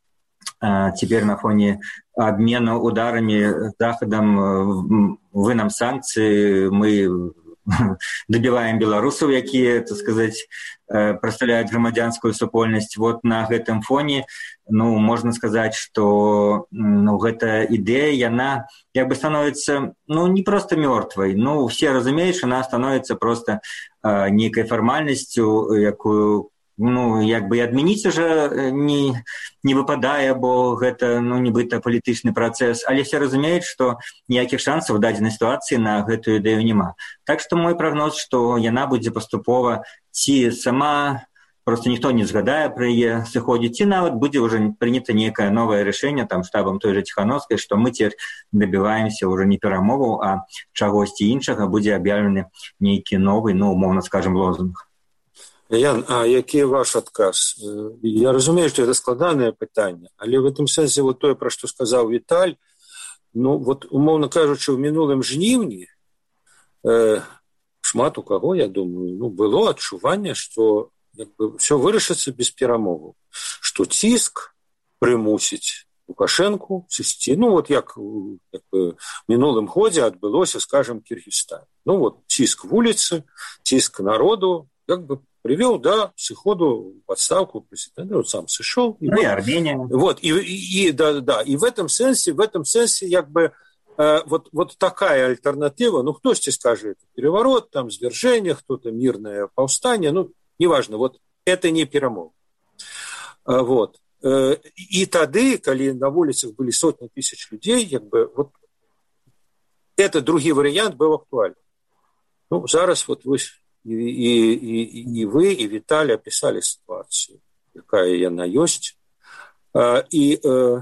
теперь на фоне обмена ударами Заходом, вынам санкций, мы добиваем белорусов, якія, так сказать, представляют громадянскую супольнасць. Вот на гэтым фоне, ну, можно сказать, что ну, эта идея, она как бы становится, ну, не просто мертвой, ну, все разумеют, что она становится просто э, некой формальностью, якую ну, як бы і адмяніць уже не, не выпадае, бо гэта, ну, нібыта палітычны працэс, але все разумеюць, што ніякіх шансаў у дадзенай сітуацыі на гэтую ідэю няма. Так што мой прагноз, што яна будзе паступова ці сама, просто ніхто не згадае пра яе сыходзіць, ці нават будзе ўжо прынята нейкае новае рашэнне там штабам той жа Ціхановскай, што мы цяпер дабіваемся ўжо не перамоваў, а чагосьці іншага, будзе аб'яўлены нейкі новы, ну, умоўна скажем, лозунг. Ян, а які ваш адказ? Я разумею, што гэта складанае пытанне, але в этом сэнсе вот тое, пра што сказаў Віталь, ну, вот, умоўна кажучы, ў мінулым жніўні э, шмат у каго, я думаю, ну, было адчуванне, што як бы, ўсё вырашыцца без перамоваў, што ціск прымусіць Лукашэнку сысці, ну, вот як, як бы, в мінулым годзе адбылося, скажем, Кіргізстан. Ну, вот, ціск вуліцы, ціск народу, как бы привел, да, сыходу в отставку президента, вот сам сышел. Ну, и, вот, и Армения. Вот, и, и, и, да, да, и в этом сенсе, в этом сенсе, как бы, э, вот, вот такая альтернатива, ну, кто тебе скажет, переворот, там, свержение, кто-то мирное повстание, ну, неважно, вот, это не перамова. Э, вот. Э, и тады, когда на улицах были сотни тысяч людей, как бы, вот, это другой вариант был актуален. Ну, зараз вот вы... И, и, и, и вы, и Виталий описали ситуацию, какая она есть. И э,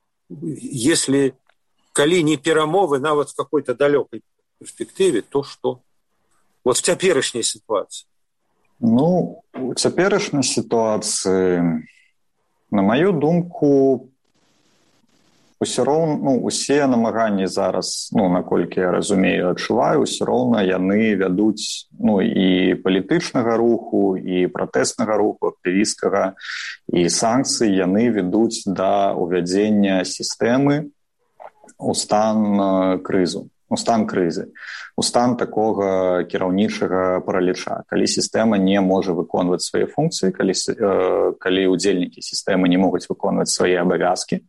если, коли не перамовы, нават в какой-то далекой перспективе, то что? Вот в цяперашняй ситуации. Ну, у цяперашняй ситуации, на мою думку, Усё роўна, ну, усе намаганні зараз, ну, наколькі я разумею, адчуваю, усё роўна яны вядуць, ну, і палітычнага руху, і пратэснага руху, актывісцкага, і санкцыі яны вядуць да ўвядзення сістэмы у стан крызу, у стан крызы, у стан такога кіраўнічага параліча. Калі сістэма не можа выконваць свае функцыі, калі, э, калі ўдзельнікі сістэмы не могуць выконваць свае абавязкі,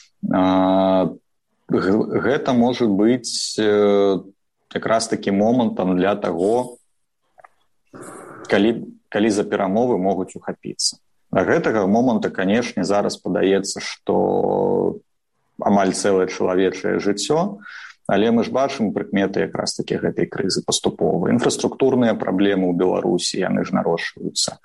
гэта можа быць якраз такі момантам для таго, калі, калі за перамовы могуць ухапіцца. Да гэтага моманта, канешне, зараз падаецца, што амаль цэлае чалавечае жыццё, але мы ж бачым прыкметы якраз такі гэтай крызы паступова. Інфраструктурныя праблемы ў Беларусі, яны ж нарошчваюцца.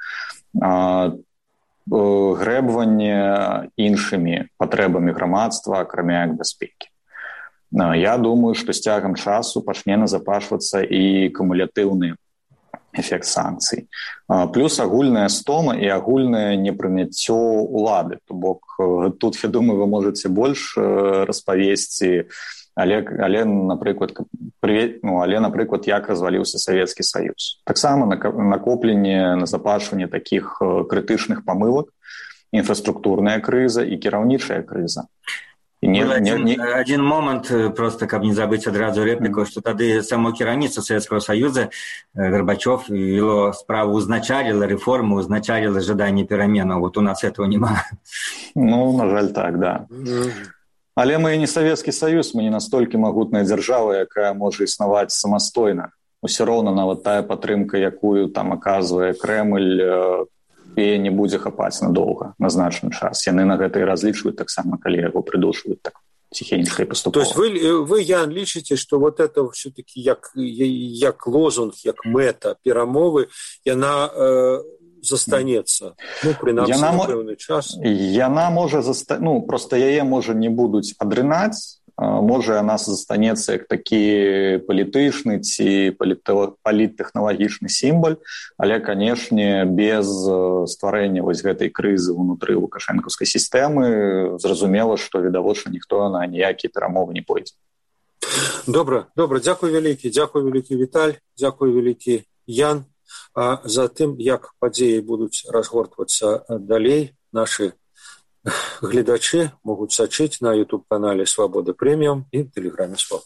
Грэбванне іншымі патрэбамі грамадства, акрамя як бяспекі. Я думаю, што з цягам часу пачне назапашвацца і кумулятыўны эфект санкцый. Плюс агульная стома і агульнае непрыняццё улады. То бок тут, я думаю, вы можаце больш распавесці, але, але, напрыклад, ну, але, напрыклад, як разваліўся Савецкі Саюз. Таксама накопленне, назапашванне такіх крытычных памылак, інфраструктурная крыза і кіраўнічая крыза. Не, один, не, не... один момент, просто каб не забыць адразу рэпліку, што тады само кіраўніцтва Савецкага Саюза Горбачёв вело справу, узначаліла рэформу, узначаліла жаданне пераменаў. Вот у нас этого няма. Ну, на жаль, так, да. Але мы не Савецкі Саюз, мы не настолькі магутная дзяржава, якая можа існаваць самастойна. Усё роўна нават тая падтрымка, якую там аказвае Крэмль, і не будзе хапаць надоўга, назначаны час. Яны на гэта і разлічваюць таксама, калі яго прыдушваюць так ціхенька і паступова. То есть вы, вы, Ян, лічыце, што вот это все-таки як, як лозунг, як мэта перамовы, яна э, застанецца, ну, прынамсі, на пэўны час? Яна можа, заста... ну, просто яе, можа, не будуць адрынаць, можа, яна застанецца як такі палітычны ці паліттэхналагічны сімбаль, але, канешне, без стварэння вось гэтай крызы ўнутры лукашэнкаўскай сістэмы зразумела, што відавочна ніхто на ніякія перамовы не пойдзе. Добра, добра, дзякуй вялікі, дзякуй вялікі Віталь, дзякуй вялікі Ян. А за тым, як падзеі будуць разгортвацца далей, нашы гледачы могуць сачыць на YouTube-канале «Свабода Прэміум» і тэлеграме «Свабода».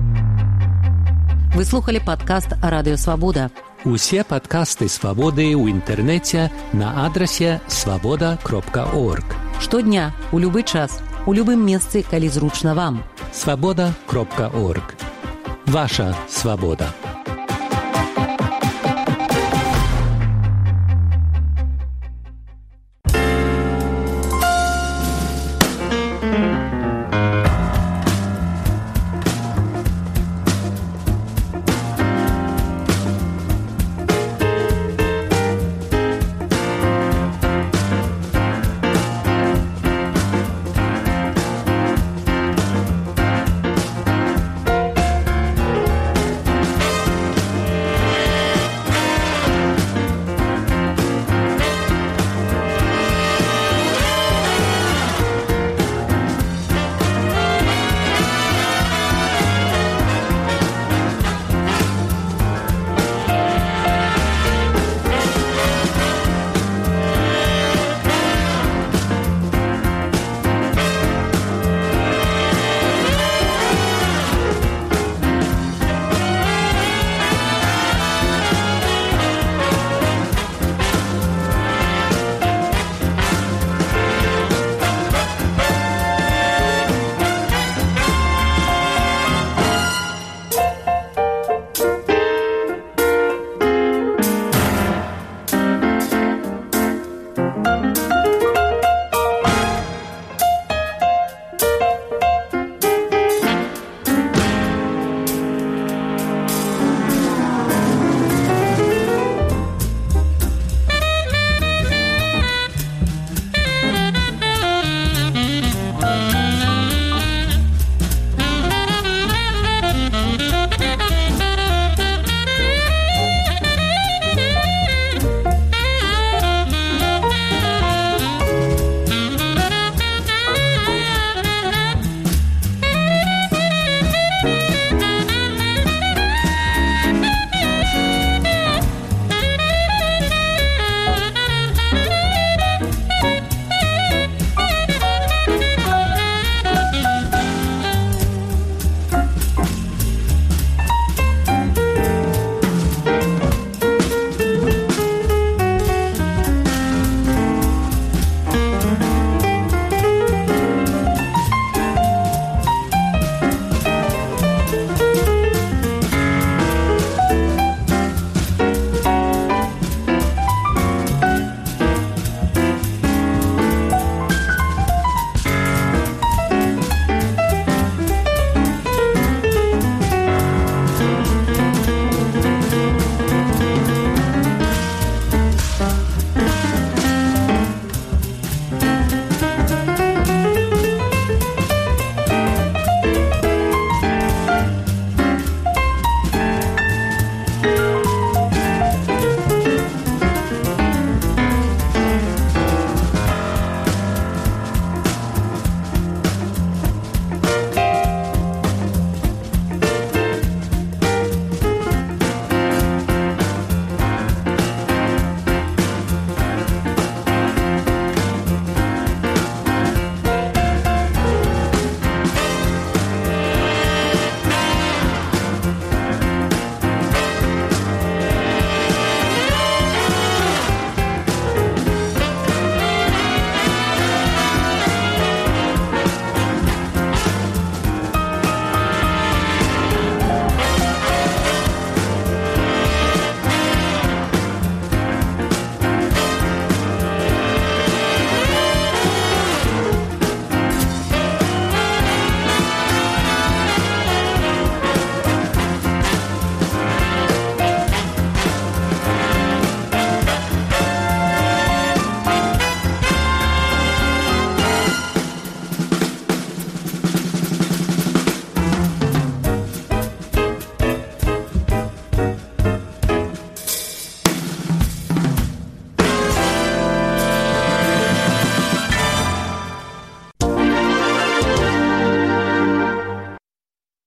Вы слухали падкаст «Радыё Свабода». Усе падкасты «Свабоды» ў інтэрнэце на адрасе свабода кропка орг. Штодня, у любы час, у любым месцы, калі зручна вам. свабода кропка орг. Ваша свабода.